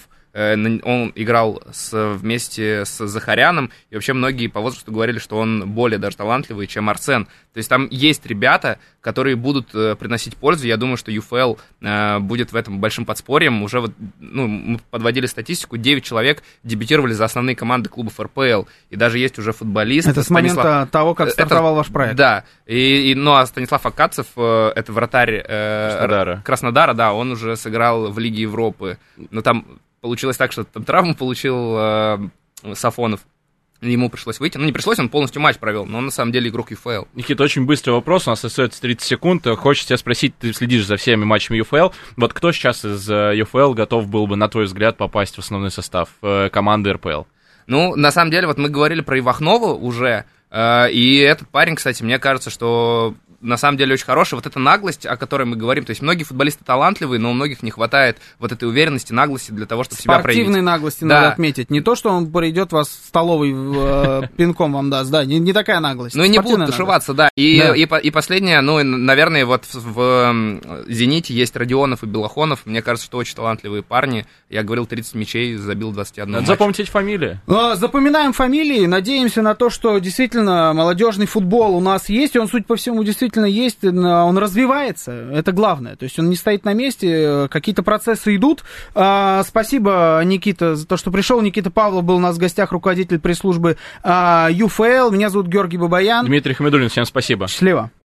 он играл вместе с Захаряном, и вообще многие по возрасту говорили, что он более даже талантливый, чем Арсен. То есть там есть ребята, которые будут приносить пользу. Я думаю, что ЮФЛ будет в этом большим подспорьем. Уже вот, ну, мы подводили статистику, 9 человек дебютировали за основные команды клубов РПЛ. И даже есть уже футболист. Это с момента того, как стартовал ваш проект. Да. Ну, а Станислав Акацев, это вратарь Краснодара, да, он уже сыграл в Лиге Европы. Но там получилось так, что там травму получил Сафонов. Ему пришлось выйти. Ну, не пришлось, он полностью матч провел, но он на самом деле игрок ЮФЛ. Никита, очень быстрый вопрос, у нас остается 30 секунд. Хочется тебя спросить, ты следишь за всеми матчами ЮФЛ. Вот кто сейчас из ЮФЛ готов был бы, на твой взгляд, попасть в основной состав команды РПЛ? Ну, на самом деле, вот мы говорили про Ивахнову уже, и этот парень, кстати, мне кажется, что на самом деле очень хороший. Вот эта наглость, о которой мы говорим, то есть многие футболисты талантливые, но у многих не хватает вот этой уверенности, наглости для того, чтобы себя проявить. Спортивной наглости надо отметить. Не то, что он придет вас в столовой пинком вам даст, да, не такая наглость. Ну и не будут тушеваться, да. И последнее, ну, наверное, вот в «Зените» есть Родионов и Белохонов. Мне кажется, что очень талантливые парни. Я говорил, 30 мячей, забил 21 матч. Запомните эти фамилии. Запоминаем фамилии, надеемся на то, что действительно молодежный футбол у нас есть, и он, судя по всему, действительно есть, он развивается, это главное, то есть он не стоит на месте, какие-то процессы идут. Спасибо, Никита, за то, что пришел. Никита Павлов был у нас в гостях, руководитель пресс-службы ЮФЛ. Меня зовут Георгий Бабаян. Дмитрий Хамидуллин, всем спасибо. Счастливо.